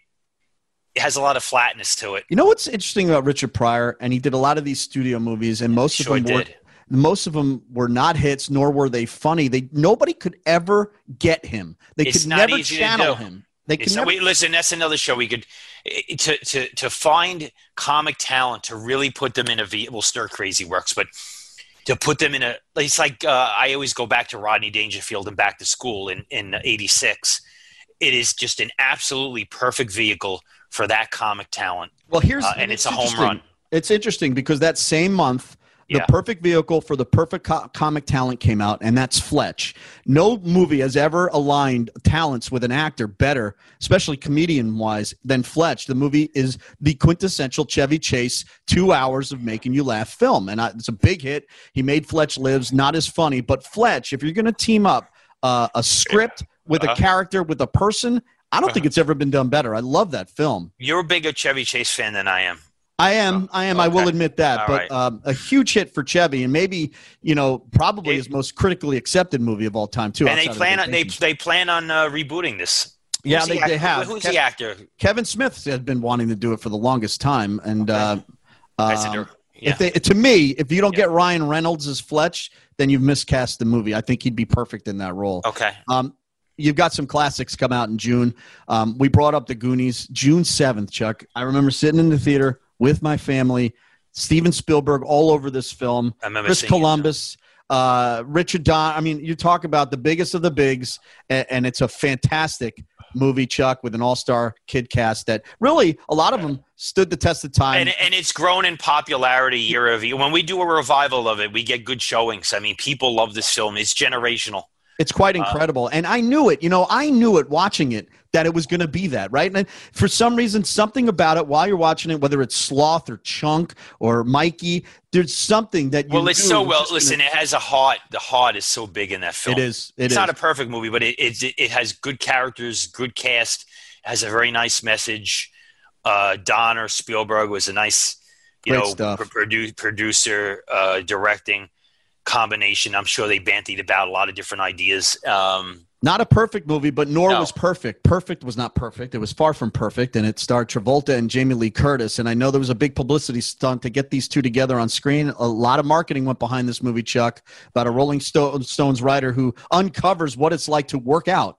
it has a lot of flatness to it. You know what's interesting about Richard Pryor? And he did a lot of these studio movies, and most Sure of them were did. most of them were not hits, nor were they funny. They nobody could ever get him. They It's could not never easy to channel do. him. They could It's, never. we, listen, that's another show we could it- to to to find comic talent to really put them in a v. Well, Stir Crazy works, but to put them in a. It's like uh, I always go back to Rodney Dangerfield and Back to School in in eighty-six. It is just an absolutely perfect vehicle for that comic talent. Well, here's Uh, and it's a home interesting. run. It's interesting because that same month, the Yeah. perfect vehicle for the perfect co- comic talent came out, and that's Fletch. No movie has ever aligned talents with an actor better, especially comedian-wise, than Fletch. The movie is the quintessential Chevy Chase, two hours of making you laugh film, and I, it's a big hit. He made Fletch Lives, not as funny, but Fletch, if you're going to team up uh, a script with a Uh-huh. character, with a person, I don't think it's ever been done better. I love that film. You're a bigger Chevy Chase fan than I am. I am. I am. I will Okay. admit that. All but right. um, a huge hit for Chevy, and maybe you know, probably It- his most critically accepted movie of all time too. And they outside of plan on they Vacation. they plan on uh, rebooting this. Yeah, Who's they, the they actor? have. Who's Kev- the actor? Kevin Smith has been wanting to do it for the longest time, and uh, I said, um, yeah. if they, to me, if you don't Yeah. get Ryan Reynolds as Fletch, then you've miscast the movie. I think he'd be perfect in that role. Okay. Um, you've got some classics come out in June. Um, we brought up the Goonies, June seventh, Chuck. I remember sitting in the theater with my family, Steven Spielberg all over this film, I remember Chris seeing it. Columbus, uh, Richard Don. I mean, you talk about the biggest of the bigs, and, and it's a fantastic movie, Chuck, with an all-star kid cast that really, a lot of them stood the test of time. And, and it's grown in popularity year over year. When we do a revival of it, we get good showings. I mean, people love this film. It's generational. It's quite incredible. And I knew it, you know, I knew it watching it that it was going to be that, right? And for some reason, something about it while you're watching it, whether it's Sloth or Chunk or Mikey, there's something that you Well, it's knew so was well. just Listen, gonna- it has a heart. The heart is so big in that film. It is. It it's is. not a perfect movie, but it, it it has good characters, good cast. Has a very nice message. Uh, Donner Spielberg was a nice, you Great know, stuff. pro- produ- producer, uh, directing combination. I'm sure they bandied about a lot of different ideas. Um, Not a perfect movie, but nor No. was perfect. Perfect was not perfect. It was far from perfect, and it starred Travolta and Jamie Lee Curtis. And I know there was a big publicity stunt to get these two together on screen. A lot of marketing went behind this movie, Chuck, about a Rolling Sto- Stones writer who uncovers what it's like to work out.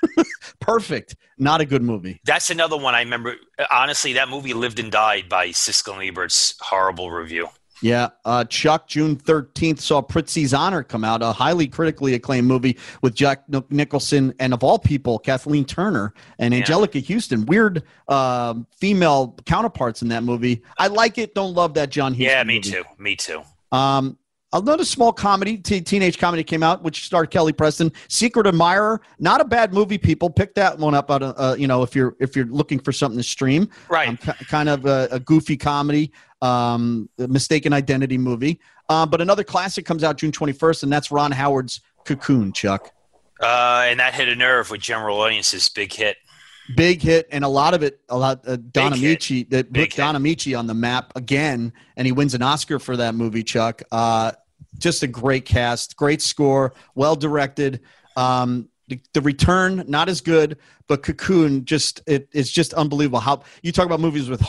Perfect. Not a good movie. that's another one I remember. Honestly, that movie lived and died by Siskel and Ebert's horrible review. Yeah, uh, Chuck, June thirteenth, saw Pritzi's Honor come out, a highly critically acclaimed movie with Jack Nich- Nicholson and, of all people, Kathleen Turner and Yeah. Angelica Houston. Weird um, female counterparts in that movie. I like it, don't love that John Huston Yeah, me movie. too. Me too. Um, another small comedy, t- teenage comedy came out, which starred Kelly Preston. Secret Admirer, not a bad movie. People pick that one up. Out of, uh, you know, if you're if you're looking for something to stream, Right. Um, ki- kind of a, a goofy comedy, um, a mistaken identity movie. Uh, but another classic comes out June twenty-first, and that's Ron Howard's Cocoon. Chuck, Uh, and that hit a nerve with general audiences. Big hit. big hit, and a lot of it, a lot. Uh, Don Big Amici, that Big put Don Amici on the map again, and he wins an Oscar for that movie. Chuck, uh, just a great cast, great score, well directed. Um, the, the Return, not as good, but Cocoon, just it, it's just unbelievable how you talk about movies with heart.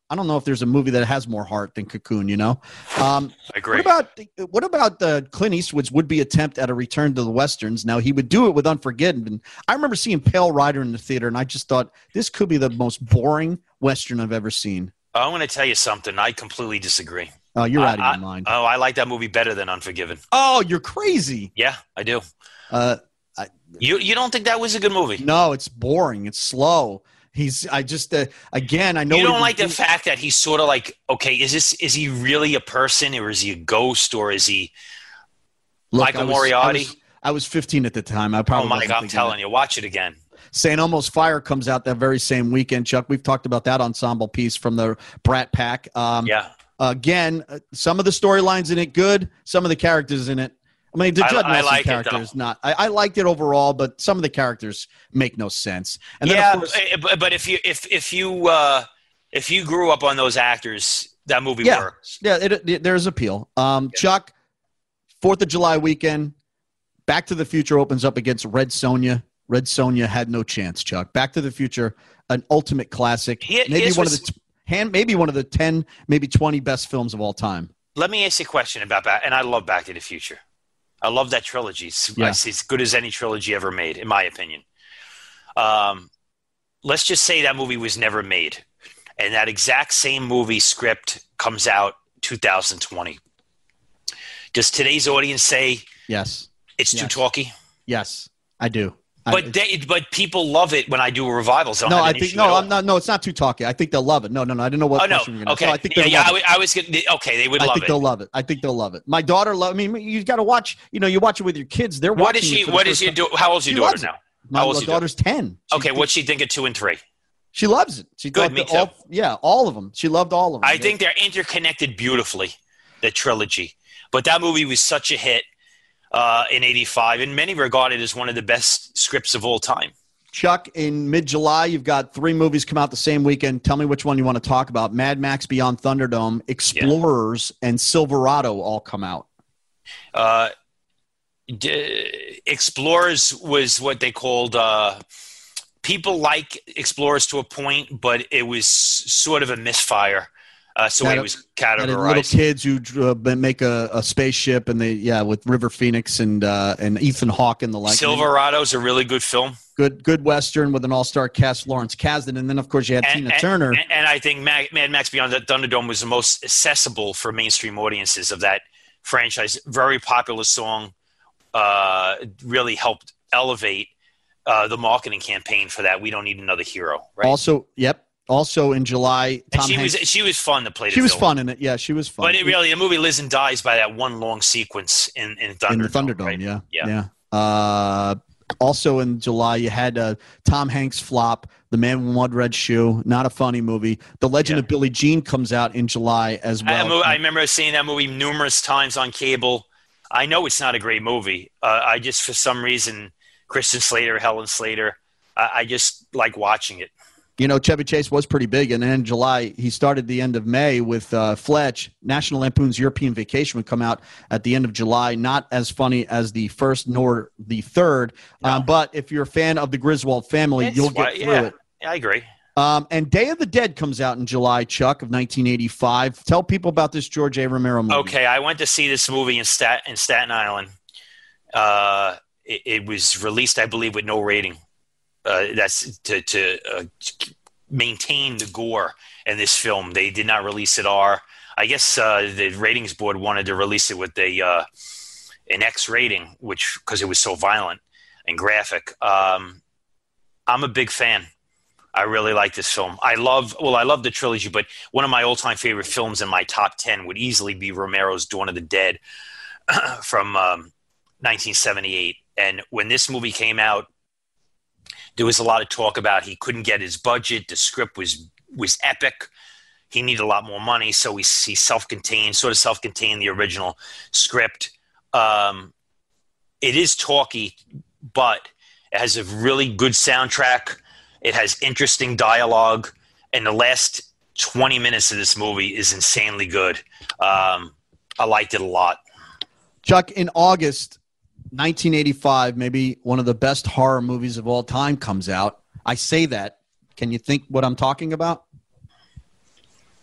I don't know if there's a movie that has more heart than Cocoon, you know? Um, I agree. What about, what about uh, Clint Eastwood's would-be attempt at a return to the Westerns? Now, he would do it with Unforgiven. I remember seeing Pale Rider in the theater, and I just thought, this could be the most boring Western I've ever seen. I'm going to tell you something. I completely disagree. Oh, you're out of I, your mind. Oh, I like that movie better than Unforgiven. Oh, you're crazy. Yeah, I do. Uh, I, you you don't think that was a good movie? No, it's boring. It's slow. He's. I just. Uh, again, I know. You don't like doing. the fact that he's sort of like, okay, is this is he really a person, or is he a ghost, or is he Look, Michael I was, Moriarty? I was, I was fifteen at the time. I probably. Oh my God! I'm telling you, watch it again. Saint Elmo's Fire comes out that very same weekend, Chuck. We've talked about that ensemble piece from the Brat Pack. Um, yeah. Again, uh, some of the storylines in it good, some of the characters in it. I mean, the Judd I, I Nelson like character is not. I, I liked it overall, but some of the characters make no sense. And then, yeah, of course, but, but if you if if you uh, if you grew up on those actors, that movie yeah, works. Yeah, it, it, there's appeal. Um, yeah. Chuck, Fourth of July weekend, Back to the Future opens up against Red Sonja. Red Sonja had no chance, Chuck. Back to the Future, an ultimate classic. He, maybe one of the t- hand, maybe one of the ten, maybe twenty best films of all time. Let me ask you a question about Back, and I love Back to the Future. I love that trilogy. It's, yeah. it's as good as any trilogy ever made, in my opinion. Um, let's just say that movie was never made, and that exact same movie script comes out two thousand twenty. Does today's audience say yes, it's yes. too talky? Yes, I do. But I, they, but people love it when I do revivals. I no, I think no, I'm not. No, it's not too talky. I think they'll love it. No, no, no. I didn't know what. Oh no. Question you were gonna Okay. say. I think yeah, yeah. love I, I was gonna. Okay, they would I love think it. they'll love it. I think they'll love it. My daughter love. I mean, you got to watch. You know, you watch it with your kids. They're what watching. is she? It What is your do? How old's your she daughter now? My How old's daughter's your daughter? ten. She Okay, what's she think of two and three? She loves it. She Good, me too. All, yeah, all of them. She loved all of them. I think they're interconnected beautifully. The trilogy, but that movie was such a hit uh, in eighty-five, and many regard it as one of the best scripts of all time. Chuck, in mid-July, you've got three movies come out the same weekend. Tell me which one you want to talk about. Mad Max Beyond Thunderdome, Explorers, yeah. and Silverado all come out. Uh, d- Explorers was what they called uh, – people like Explorers to a point, but it was sort of a misfire. Uh, so that, it was categorized. Little kids who uh, make a, a spaceship, and they yeah, with River Phoenix and uh, and Ethan Hawke and the like. Silverado's a really good film. Good, good Western with an all-star cast, Lawrence Kasdan, and then of course you had and, Tina and, Turner. And, and I think Mad, Mad Max Beyond the Thunderdome was the most accessible for mainstream audiences of that franchise. Very popular song, uh, really helped elevate uh, the marketing campaign for that. We don't need another hero. Right? Also, yep. Also in July, Tom and she Hanks, was she was fun to play. The she was film. fun in it. Yeah, she was fun. But it really, the movie lives and dies by that one long sequence in in Thunderdome. In the Thunderdome, right? yeah, yeah. yeah. Uh, also in July, you had uh, Tom Hanks flop, The Man with One Red Shoe. Not a funny movie. The Legend yeah. of Billie Jean comes out in July as well. I, I remember seeing that movie numerous times on cable. I know it's not a great movie. Uh, I just, for some reason, Christian Slater, Helen Slater, I, I just like watching it. You know, Chevy Chase was pretty big, and then in July, he started the end of May with uh, Fletch. National Lampoon's European Vacation would come out at the end of July. Not as funny as the first nor the third, no. um, but if you're a fan of the Griswold family, it's you'll get why, through yeah, it. Yeah, I agree. Um, and Day of the Dead comes out in July, Chuck, of nineteen eighty-five. Tell people about this George A. Romero movie. Okay, I went to see this movie in, Stat- in Staten Island. Uh, it, it was released, I believe, with no rating. Uh, that's to, to uh, maintain the gore in this film. They did not release it R. I guess uh, the ratings board wanted to release it with a uh, an X rating, which because it was so violent and graphic. Um, I'm a big fan. I really like this film. I love well, I love the trilogy, but one of my all-time favorite films in my top ten would easily be Romero's Dawn of the Dead from um, nineteen seventy-eight. And when this movie came out, there was a lot of talk about he couldn't get his budget. The script was was epic. He needed a lot more money, so he, he self-contained, sort of self-contained the original script. Um, it is talky, but it has a really good soundtrack. It has interesting dialogue, and the last twenty minutes of this movie is insanely good. Um, I liked it a lot. Chuck, in August nineteen eighty-five, maybe one of the best horror movies of all time comes out. I say that. Can you think what I'm talking about?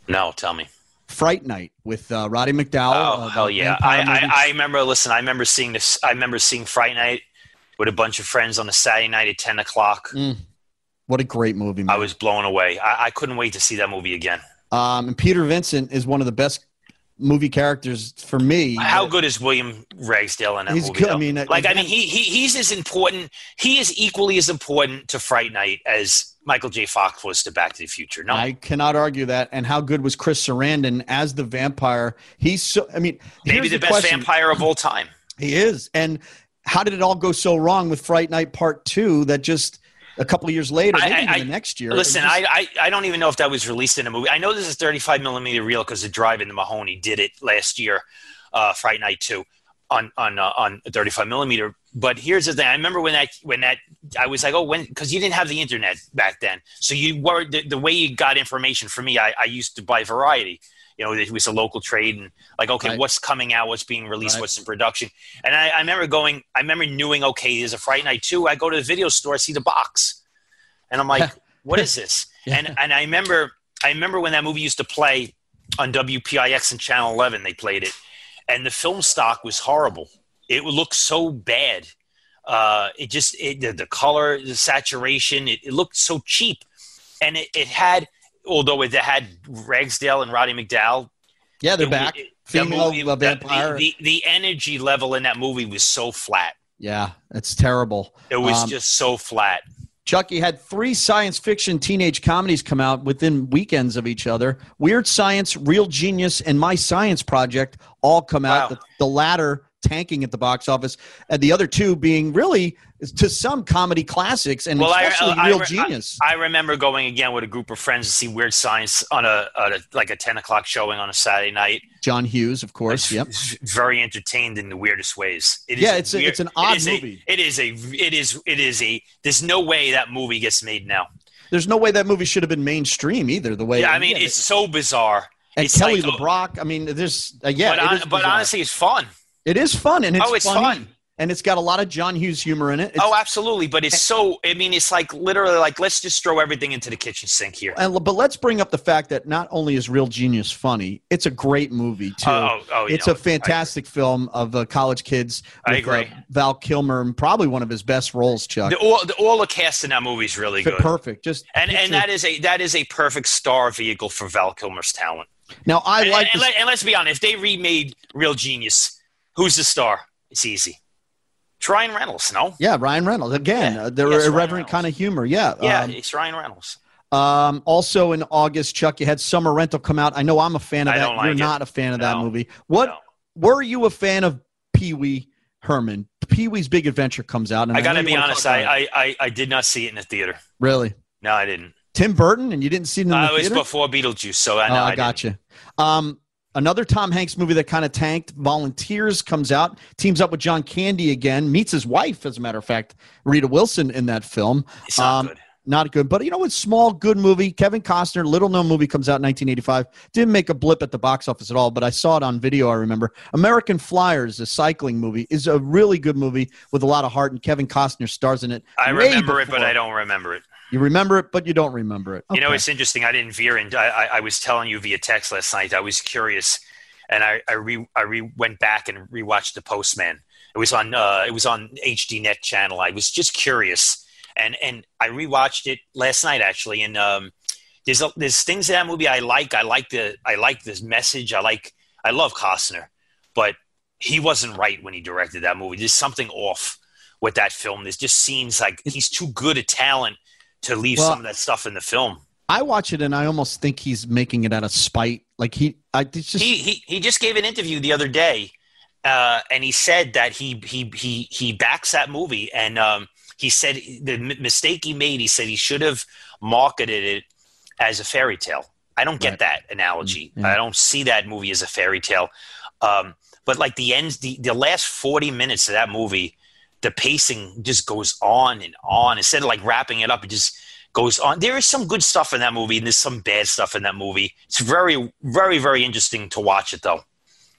No, tell me. Fright Night with uh, Roddy McDowell. Oh uh, hell yeah! I, I I remember. Listen, I remember seeing this. I remember seeing Fright Night with a bunch of friends on a Saturday night at ten o'clock. Mm, what a great movie, man. I was blown away. I, I couldn't wait to see that movie again. Um, and Peter Vincent is one of the best movie characters for me. How good is William Ragsdale in that he's movie? Good. I mean, like, again, I mean, he, he he's as important. He is equally as important to Fright Night as Michael J. Fox was to Back to the Future. No, I cannot argue that. And how good was Chris Sarandon as the vampire? He's so. I mean, maybe the, the best question. vampire of all time. He is. And how did it all go so wrong with Fright Night Part Two? That just a couple of years later, maybe I, even I, the next year. Listen, just, I, I I don't even know if that was released in a movie. I know this is thirty-five millimeter reel because the Drive-In Mahoney did it last year, uh, Fright Night Two, on on uh, on thirty-five millimeter. But here's the thing: I remember when that when that I was like, oh, when because you didn't have the internet back then, so you were the, the way you got information for me. I, I used to buy Variety. You know, it was a local trade, and like, okay, right. what's coming out, what's being released, right. what's in production. And I, I remember going, I remember knowing, okay, there's a Fright Night Two. I go to the video store, I see the box. And I'm like, what is this? Yeah. And and I remember I remember when that movie used to play on W P I X and Channel eleven, they played it. And the film stock was horrible. It looked so bad. Uh, it just, it, the, the color, the saturation, it, it looked so cheap. And it, it had, although it had Ragsdale and Roddy McDowell. Yeah, they're it, back. It, Female movie, vampire. The, the, the energy level in that movie was so flat. Yeah, it's terrible. It was um, just so flat. Chuck, you had three science fiction teenage comedies come out within weekends of each other. Weird Science, Real Genius, and My Science Project all come out. Wow. The, the latter tanking at the box office, and the other two being really, to some, comedy classics, and well, especially I, I, Real I, Genius. I, I remember going again with a group of friends to see Weird Science on a, on a like a ten o'clock showing on a Saturday night. John Hughes, of course. Yep. Very entertained in the weirdest ways. It is yeah, it's a, weird, it's an odd it movie. A, it is a it is it is a. There's no way that movie gets made now. There's no way that movie should have been mainstream either. The way, yeah, I mean, yeah, it's so bizarre. And it's Kelly like, LeBrock. I mean, there's uh, yeah, but, it on, is but bizarre. honestly, it's fun. It is fun, and it's, oh, it's funny, fun. and it's got a lot of John Hughes humor in it. It's, oh, absolutely, but it's so. I mean, it's like literally like let's just throw everything into the kitchen sink here. And, but let's bring up the fact that not only is Real Genius funny, it's a great movie too. Oh, oh, it's know, a fantastic film of uh, college kids. With, I agree. Uh, Val Kilmer, and probably one of his best roles, Chuck. The, all, the, all the cast in that movie is really good. Perfect. Just and picture. and that is a that is a perfect star vehicle for Val Kilmer's talent. Now I and, like. And, this- and, and let's be honest, if they remade Real Genius, who's the star? It's easy. It's Ryan Reynolds, no? Yeah, Ryan Reynolds. Again, Yeah. uh, they're Yes, Ryan irreverent Reynolds. kind of humor. Yeah. Yeah, Um, it's Ryan Reynolds. Um, also in August, Chuck, you had Summer Rental come out. I know I'm a fan of I that. don't like You're it. not a fan of that No. movie. What No. were you a fan of Pee Wee Herman? Pee Wee's Big Adventure comes out. And I got know to you be wanna honest, talk about I, it. I, I, I did not see it in the theater. Really? No, I didn't. Tim Burton, and you didn't see it in the Uh, it was theater? before Beetlejuice, so I Oh, know. I, I got didn't. you. Um, another Tom Hanks movie that kind of tanked, Volunteers, comes out. Teams up with John Candy again. Meets his wife, as a matter of fact, Rita Wilson, in that film. It's not Um, good. Not good, but you know, it's small, good movie. Kevin Costner, little known movie, comes out in nineteen eighty-five. Didn't make a blip at the box office at all, but I saw it on video. I remember American Flyers, a cycling movie, is a really good movie with a lot of heart, and Kevin Costner stars in it. I way remember it, but before. I don't remember it. You remember it, but you don't remember it. You know, Okay. it's interesting. I didn't veer in. I, I, I was telling you via text last night. I was curious, and I I, re, I re, went back and rewatched The Postman. It was on uh, it was on H D Net channel. I was just curious, and and I rewatched it last night actually. And um, there's a, there's things in that movie I like. I like the I like this message. I like I love Costner, but he wasn't right when he directed that movie. There's something off with that film. There's just seems like he's too good a talent to leave Well, some of that stuff in the film. I watch it and I almost think he's making it out of spite. Like he, I it's just He, he he just gave an interview the other day, uh, and he said that he he he he backs that movie, and um, he said the m- mistake he made. He said he should have marketed it as a fairy tale. I don't get Right. that analogy. Mm, yeah. I don't see that movie as a fairy tale. Um, but like the ends, the the last forty minutes of that movie, the pacing just goes on and on. Instead of like wrapping it up, it just goes on. There is some good stuff in that movie, and there's some bad stuff in that movie. It's very, very, very interesting to watch it, though.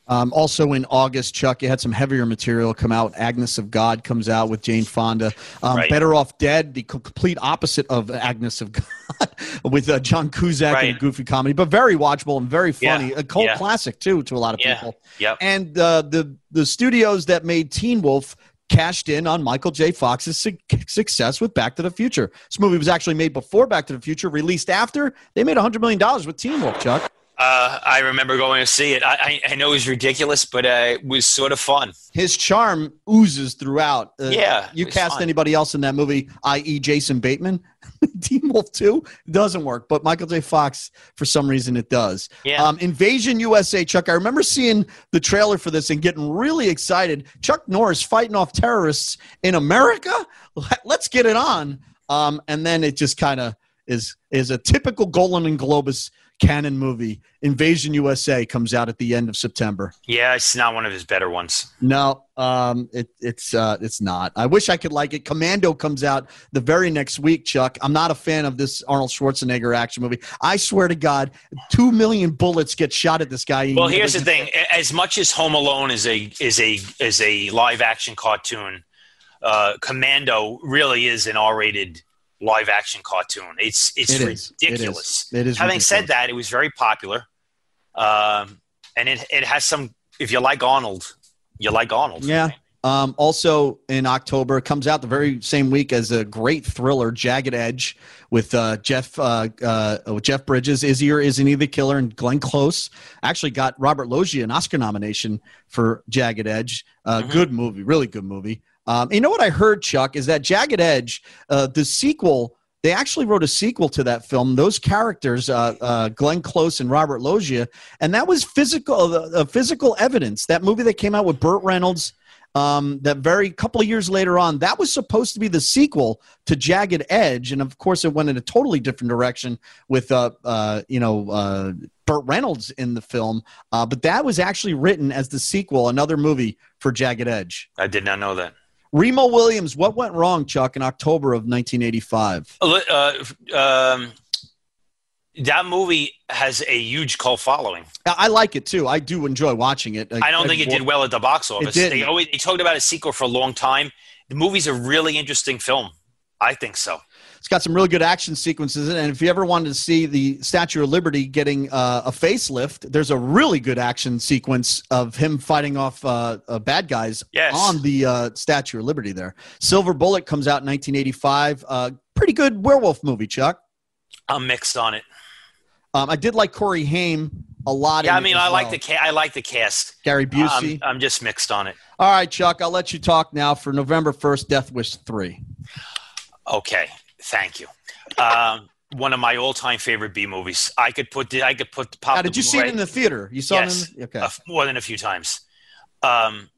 Um, also in August, Chuck, you had some heavier material come out. Agnes of God comes out with Jane Fonda. Um, Right. Better Off Dead, the co- complete opposite of Agnes of God, with uh, John Cusack Right. and a goofy comedy, but very watchable and very funny. Yeah. A cult Yeah. classic, too, to a lot of Yeah. people. Yep. And uh, the, the studios that made Teen Wolf cashed in on Michael J. Fox's su- success with Back to the Future. This movie was actually made before Back to the Future, released after. They made one hundred million dollars with Teen Wolf, Chuck. Uh, I remember going to see it. I, I, I know it was ridiculous, but uh, it was sort of fun. His charm oozes throughout. Uh, Yeah, You it was cast fun. anybody else in that movie, that is. Jason Bateman, Teen Wolf two, doesn't work. But Michael J. Fox, for some reason, it does. Yeah. Um, Invasion U S A, Chuck. I remember seeing the trailer for this and getting really excited. Chuck Norris fighting off terrorists in America? Let's get it on. Um, and then it just kind of is, is a typical Golan and Globus canon movie. Invasion U S A comes out at the end of September. Yeah, it's not one of his better ones. No, um, it, it's uh, it's not. I wish I could like it. Commando comes out the very next week, Chuck. I'm not a fan of this Arnold Schwarzenegger action movie. I swear to God, two million bullets get shot at this guy. Well, here's the thing: as much as Home Alone is a is a is a live action cartoon, uh, Commando really is an R-rated live action cartoon. It's it's It is. ridiculous. It is. It is Having ridiculous. said that, it was very popular, um, and it it has some. If you like Arnold, you like Arnold. Yeah. Um, also in October, it comes out the very same week as a great thriller, Jagged Edge, with uh, Jeff uh, uh, with Jeff Bridges, Is He or Isn't He the Killer, and Glenn Close. Actually got Robert Loggia an Oscar nomination for Jagged Edge. Uh, Mhm. Good movie, really good movie. Um, you know what I heard, Chuck, is that Jagged Edge, uh, the sequel, they actually wrote a sequel to that film. Those characters, uh, uh, Glenn Close and Robert Loggia, and that was physical, uh, uh, physical evidence. That movie that came out with Burt Reynolds, um, that very couple of years later on, that was supposed to be the sequel to Jagged Edge, and of course, it went in a totally different direction with, uh, uh, you know, uh, Burt Reynolds in the film. Uh, but that was actually written as the sequel, another movie for Jagged Edge. I did not know that. Remo Williams, what went wrong, Chuck, in October of nineteen eighty-five? Uh, um, that movie has a huge cult following. I I like it too. I do enjoy watching it. I don't think it did well at the box office. didn't. They always they talked about a sequel for a long time. The movie's a really interesting film. I think so. It's got some really good action sequences in it. And if you ever wanted to see the Statue of Liberty getting uh, a facelift, there's a really good action sequence of him fighting off uh, uh, bad guys Yes. on the uh, Statue of Liberty there. Silver Bullet comes out in nineteen eighty-five. Uh, pretty good werewolf movie, Chuck. I'm mixed on it. Um, I did like Corey Haim a lot. Yeah, in I it mean, as I like well. the ca- I like the cast. Gary Busey. I'm, I'm just mixed on it. All right, Chuck, I'll let you talk now for November first, Death Wish three. Okay, thank you. Um, one of my all-time favorite B movies. I could put the, I could put the pop. Now, the did you see it Blu-ray- in the theater? You saw Yes, it in the okay. uh, more than a few times. Um,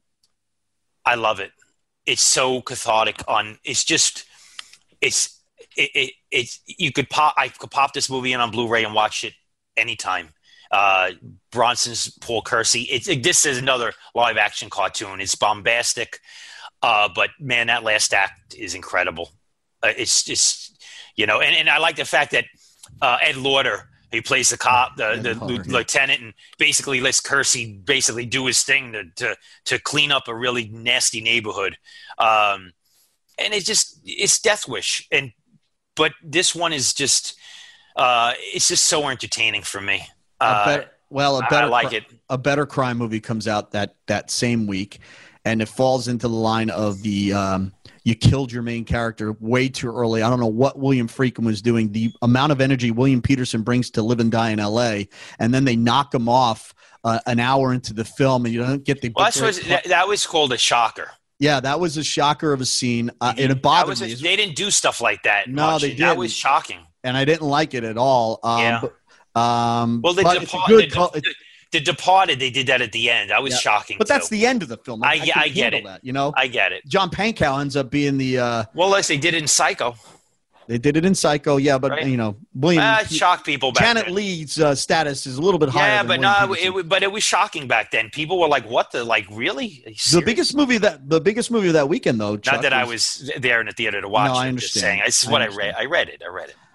I love it. It's so cathartic. On it's just it's it, it it's you could pop. I could pop this movie in on Blu-ray and watch it anytime. Uh, Bronson's Paul Kersey. It's it, this is another live-action cartoon. It's bombastic, uh, but man, that last act is incredible. Uh, it's just you know, and, and I like the fact that uh, Ed Lauder. He plays the cop, the, Ed the Lauder, lieu- yeah. lieutenant, and basically lets Kersey basically do his thing to to, to clean up a really nasty neighborhood. Um, and it's just it's Death Wish, and but this one is just uh, it's just so entertaining for me. A Uh, bet- well, a I- better I like cri- it. A better crime movie comes out that that same week, and it falls into the line of the um, you killed your main character way too early. I don't know what William Friedkin was doing. The amount of energy William Peterson brings to Live and Die in L A, and then they knock him off uh, an hour into the film, and you don't get the. well, that's what, that, that was called a shocker. yeah, that was a shocker of a scene. Uh, and it That bothered was a- me. they didn't do stuff like that. No, much, they and That didn't. was shocking. and I didn't like it at all. Um, Yeah. But, um, Well, the, but it's a Depart- good the, cul- the, the Departed, they did that at the end. That was Yeah. shocking. but that's too. the end of the film. I- can I get handle it. That, you know, I get it. John Pankow ends up being the. Uh, Well, unless they did it in Psycho. they did it in Psycho, yeah, but Right. you know, William Uh, it shocked people back Janet then. Leigh's uh, status is a little bit higher. Yeah, than but William no, Peterson. it, wa- but it was shocking back then. People were like, "What the? Like, really?" Are you the serious? biggest movie that the biggest movie of that weekend though. Chuck, Not that I was there in the theater to watch. No, I it, I'm just understand. saying. This is I what I understand. read. I read it. I read it.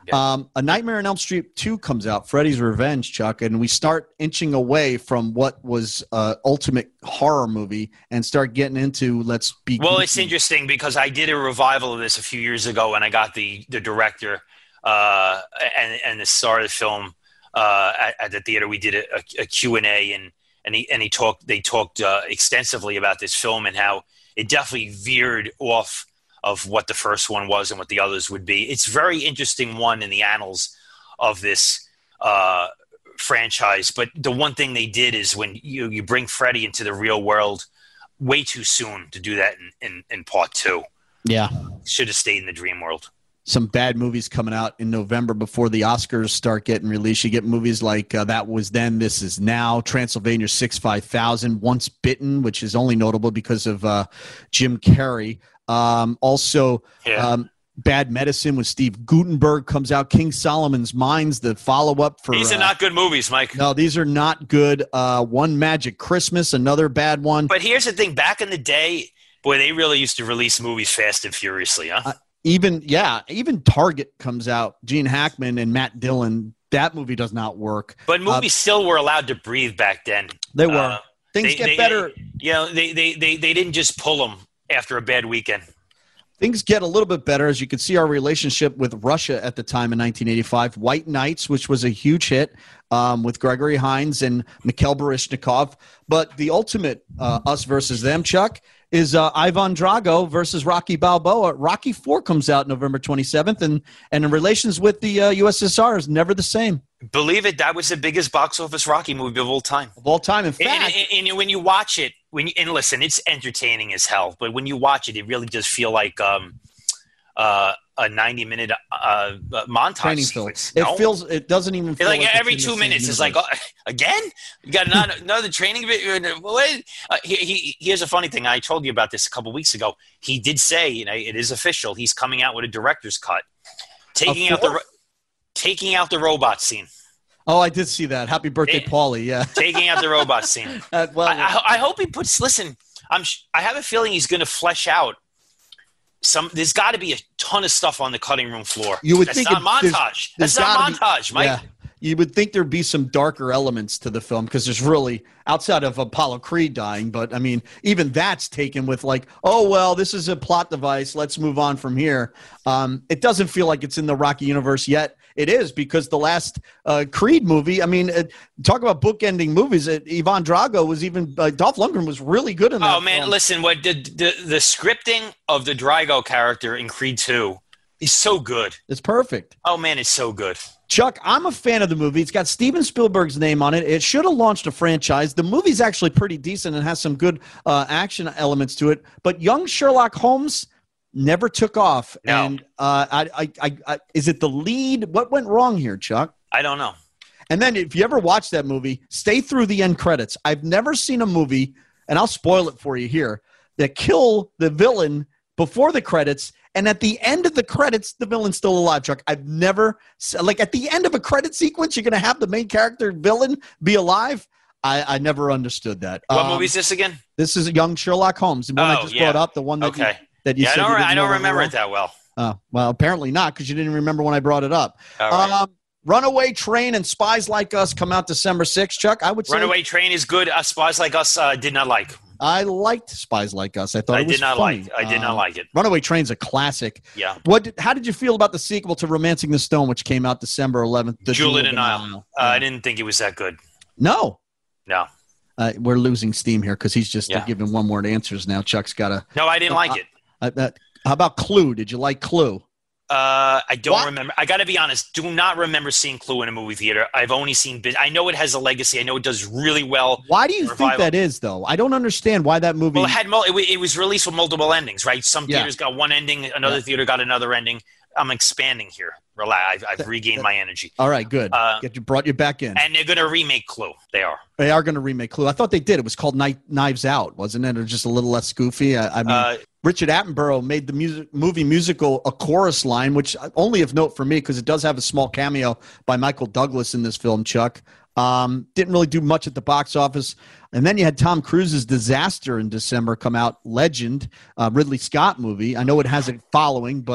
Yeah. Um, A Nightmare on Elm Street two comes out, Freddy's Revenge, Chuck, and we start inching away from what was uh, ultimate horror movie and start getting into let's be. Well, it's interesting because I did a revival of this a few years ago, and I got the the director uh, and and the star of the film uh, at, at the theater. We did a, a Q and A, and and he and he talked. They talked uh, extensively about this film and how it definitely veered off of what the first one was and what the others would be. It's a very interesting one in the annals of this uh, franchise. But the one thing they did is when you, you bring Freddy into the real world way too soon to do that in, in, in part two. Yeah. Should have stayed in the dream world. Some bad movies coming out in November before the Oscars start getting released. You get movies like uh, That Was Then, This Is Now, Transylvania six five thousand, Once Bitten, which is only notable because of uh, Jim Carrey. Um, also, Yeah. um, Bad Medicine with Steve Guttenberg comes out. King Solomon's Mines, the follow-up for. These are uh, not good movies, Mike. No, these are not good. Uh, One Magic Christmas, another bad one. But here's the thing. Back in the day, boy, they really used to release movies fast and furiously, huh? Uh, even, yeah, even Target comes out. Gene Hackman and Matt Dillon. That movie does not work. But movies uh, still were allowed to breathe back then. They were. Uh, Things they, get they, better. You know, they, they, they, they didn't just pull them after a bad weekend. Things get a little bit better. As you can see, our relationship with Russia at the time in nineteen eighty-five, White Knights, which was a huge hit um, with Gregory Hines and Mikhail Baryshnikov. But the ultimate uh, us versus them, Chuck, is uh, Ivan Drago versus Rocky Balboa. Rocky four comes out November twenty-seventh, and, and in relations with the uh, U S S R is never the same. Believe it, that was the biggest box office Rocky movie of all time. Of all time, in fact. And, and, and when you watch it, when you, and listen, it's entertaining as hell, but when you watch it, it really does feel like um, uh, a ninety-minute uh, montage Training film. It no? feels. It doesn't even feel like, like every it's two in the minutes. same It's like, universe. oh, again? You got another, another training video? What? Uh, he, he, here's a funny thing. I told you about this a couple weeks ago. He did say, you know, it is official. He's coming out with a director's cut, taking out the ro- taking out the robot scene. Oh, I did see that. Happy birthday, It- Paulie. Yeah. Taking out the robot scene. Uh, well, I, I, I hope he puts. Listen, I'm. I have a feeling he's going to flesh out some. There's got to be a ton of stuff on the cutting room floor. You would That's think not it- there's- montage. there's That's not gotta be- montage, Mike. Yeah. You would think there'd be some darker elements to the film because there's really, outside of Apollo Creed dying, but I mean, even that's taken with like, oh, well, this is a plot device. Let's move on from here. Um, it doesn't feel like it's in the Rocky universe yet. It is because the last uh, Creed movie, I mean, uh, talk about bookending movies. Uh, Ivan Drago was even, uh, Dolph Lundgren was really good in that Oh man, film. listen, what the, the the scripting of the Drago character in Creed two is so good. It's perfect. Oh man, it's so good. Chuck, I'm a fan of the movie. It's got Steven Spielberg's name on it. It should have launched a franchise. The movie's actually pretty decent and has some good uh, action elements to it. But young Sherlock Holmes never took off. No. And uh, I, I, I, I, is it the lead? What went wrong here, Chuck? I don't know. And then if you ever watch that movie, stay through the end credits. I've never seen a movie, and I'll spoil it for you here, that kill the villain before the credits, and at the end of the credits, the villain's still alive, Chuck. I've never – like at the end of a credit sequence, you're going to have the main character villain be alive? I, I never understood that. What um, movie is this again? This is young Sherlock Holmes, the one I Oh, just yeah. brought up, the one that Okay. you, that you Yeah, I said don't. you didn't I don't know remember very it that well. well. Oh, well, apparently not because you didn't remember when I brought it up. All right. Um, Runaway Train and Spies Like Us come out December sixth, Chuck. I would say Runaway Train is good. Uh, Spies Like Us uh, did not like. I liked Spies Like Us. I thought I it was did not funny. like. I did not Um, like it. Runaway Train's a classic. Yeah. What? Did, how did you feel about the sequel to Romancing the Stone, which came out December eleventh? The Jewel in of the the Nile. Uh, I didn't think it was that good. No. No. Uh, we're losing steam here because he's just uh, Yeah. giving one word answers now. Chuck's got to. No, I didn't like it. Uh, uh, how about Clue? Did you like Clue? Uh, I don't What? remember. I got to be honest. Do not remember seeing Clue in a movie theater. I've only seen. Bit. I know it has a legacy. I know it does really well. Why do you think Revival. that is, though? I don't understand why that movie. Well, it had mul- it, wa- it was released with multiple endings, right? Some Yeah. theaters got one ending, another Yeah. theater got another ending. I'm expanding here. Relax. I've, I've regained my energy. All right, good. Uh, Get you brought you back in. And they're going to remake Clue. They are. They are going to remake Clue. I thought they did. It was called Kni- Knives Out, wasn't it? Or just a little less goofy. I, I mean, Uh, Richard Attenborough made the music, movie musical a chorus line, which only of note for me because it does have a small cameo by Michael Douglas in this film, Chuck. Um, didn't really do much at the box office. And then you had Tom Cruise's Disaster in December come out, Legend, uh, Ridley Scott movie. I know it has a following, but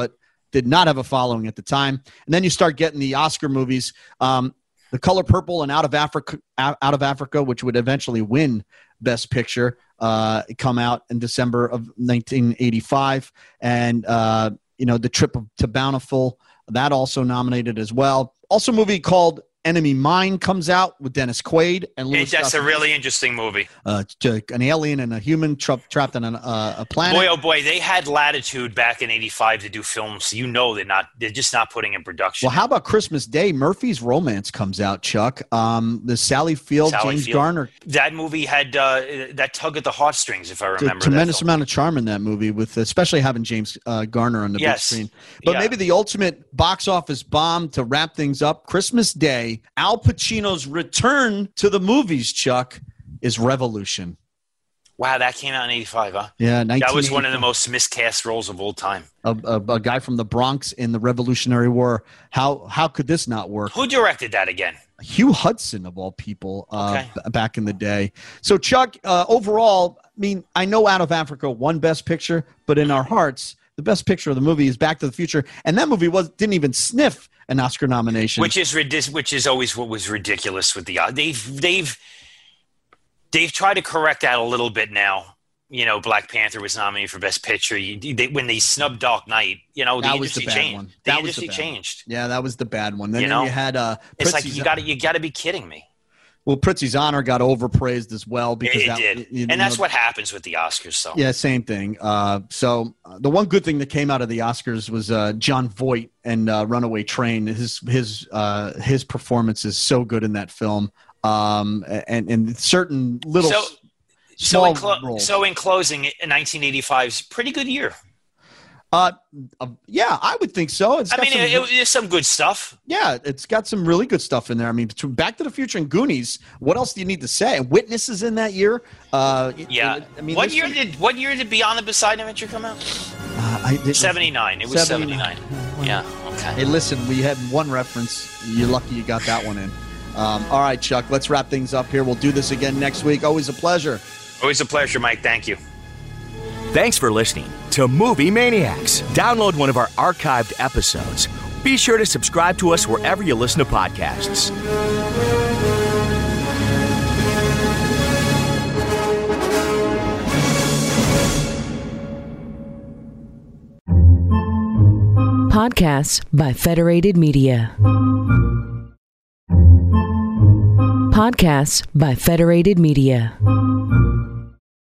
did not have a following at the time. And then you start getting the Oscar movies, um, The Color Purple and Out of Africa, Out of Africa, which would eventually win Best Picture, uh, come out in December of nineteen eighty-five. And, uh, you know, The Trip to Bountiful, that also nominated as well. Also a movie called Enemy Mine comes out with Dennis Quaid and Louis. That's a really interesting movie. Uh, an alien and a human tra- trapped on an, uh, a planet. Boy, oh boy, they had latitude back in eighty-five to do films. You know, they're not. They're just not putting in production. Well, how about Christmas Day? Murphy's Romance comes out. Chuck, um, the Sally Field, Sally James Field. Garner. That movie had uh, that tug at the heartstrings, if I remember. A tremendous that amount of charm in that movie, with especially having James uh, Garner on the yes. big screen. But yeah. maybe the ultimate box office bomb to wrap things up: Christmas Day. Al Pacino's return to the movies, Chuck, is Revolution. Wow, that came out in eighty-five, huh? Yeah, that was one of the most miscast roles of all time. A, a, a guy from the Bronx in the Revolutionary War. How how could this not work? Who directed that again? Hugh Hudson, of all people, uh, okay. b- back in the day. So, Chuck, uh, overall, I mean, I know Out of Africa won Best Picture, but in our hearts, the best picture of the movie is Back to the Future, and that movie was didn't even sniff an Oscar nomination, which is which is always what was ridiculous with the they've they've they've tried to correct that a little bit now. You know, Black Panther was nominated for Best Picture. You, they, when they snubbed Dark Knight, you know, the that was industry the bad changed. one. The That industry was the bad changed. One. Yeah, that was the bad one. Then you, you, know? you had uh, it's like you got to you got to be kidding me. Well, Prizzi's Honor got overpraised as well because it, it that, did, you and know, that's what happens with the Oscars. So yeah, same thing. Uh, so uh, the one good thing that came out of the Oscars was uh, John Voight and uh, Runaway Train. His his uh, his performance is so good in that film, um, and and certain little so, small so in, clo- roles. so in closing, nineteen eighty-five is a pretty good year. Uh, uh, yeah, I would think so. It's I got mean, some, it, it, there's some good stuff. Yeah, it's got some really good stuff in there. I mean, between Back to the Future and Goonies, what else do you need to say? Witnesses in that year. Uh, yeah. It, I mean, what year did what year did Beyond the Poseidon Adventure come out? Uh, I did, seventy-nine. It was seventy-nine. seventy-nine. Yeah. Okay. Hey, listen, we had one reference. You're lucky you got that one in. Um, all right, Chuck, let's wrap things up here. We'll do this again next week. Always a pleasure. Always a pleasure, Mike. Thank you. Thanks for listening to Movie Maniacs. Download one of our archived episodes. Be sure to subscribe to us wherever you listen to podcasts. Podcasts by Federated Media. Podcasts by Federated Media.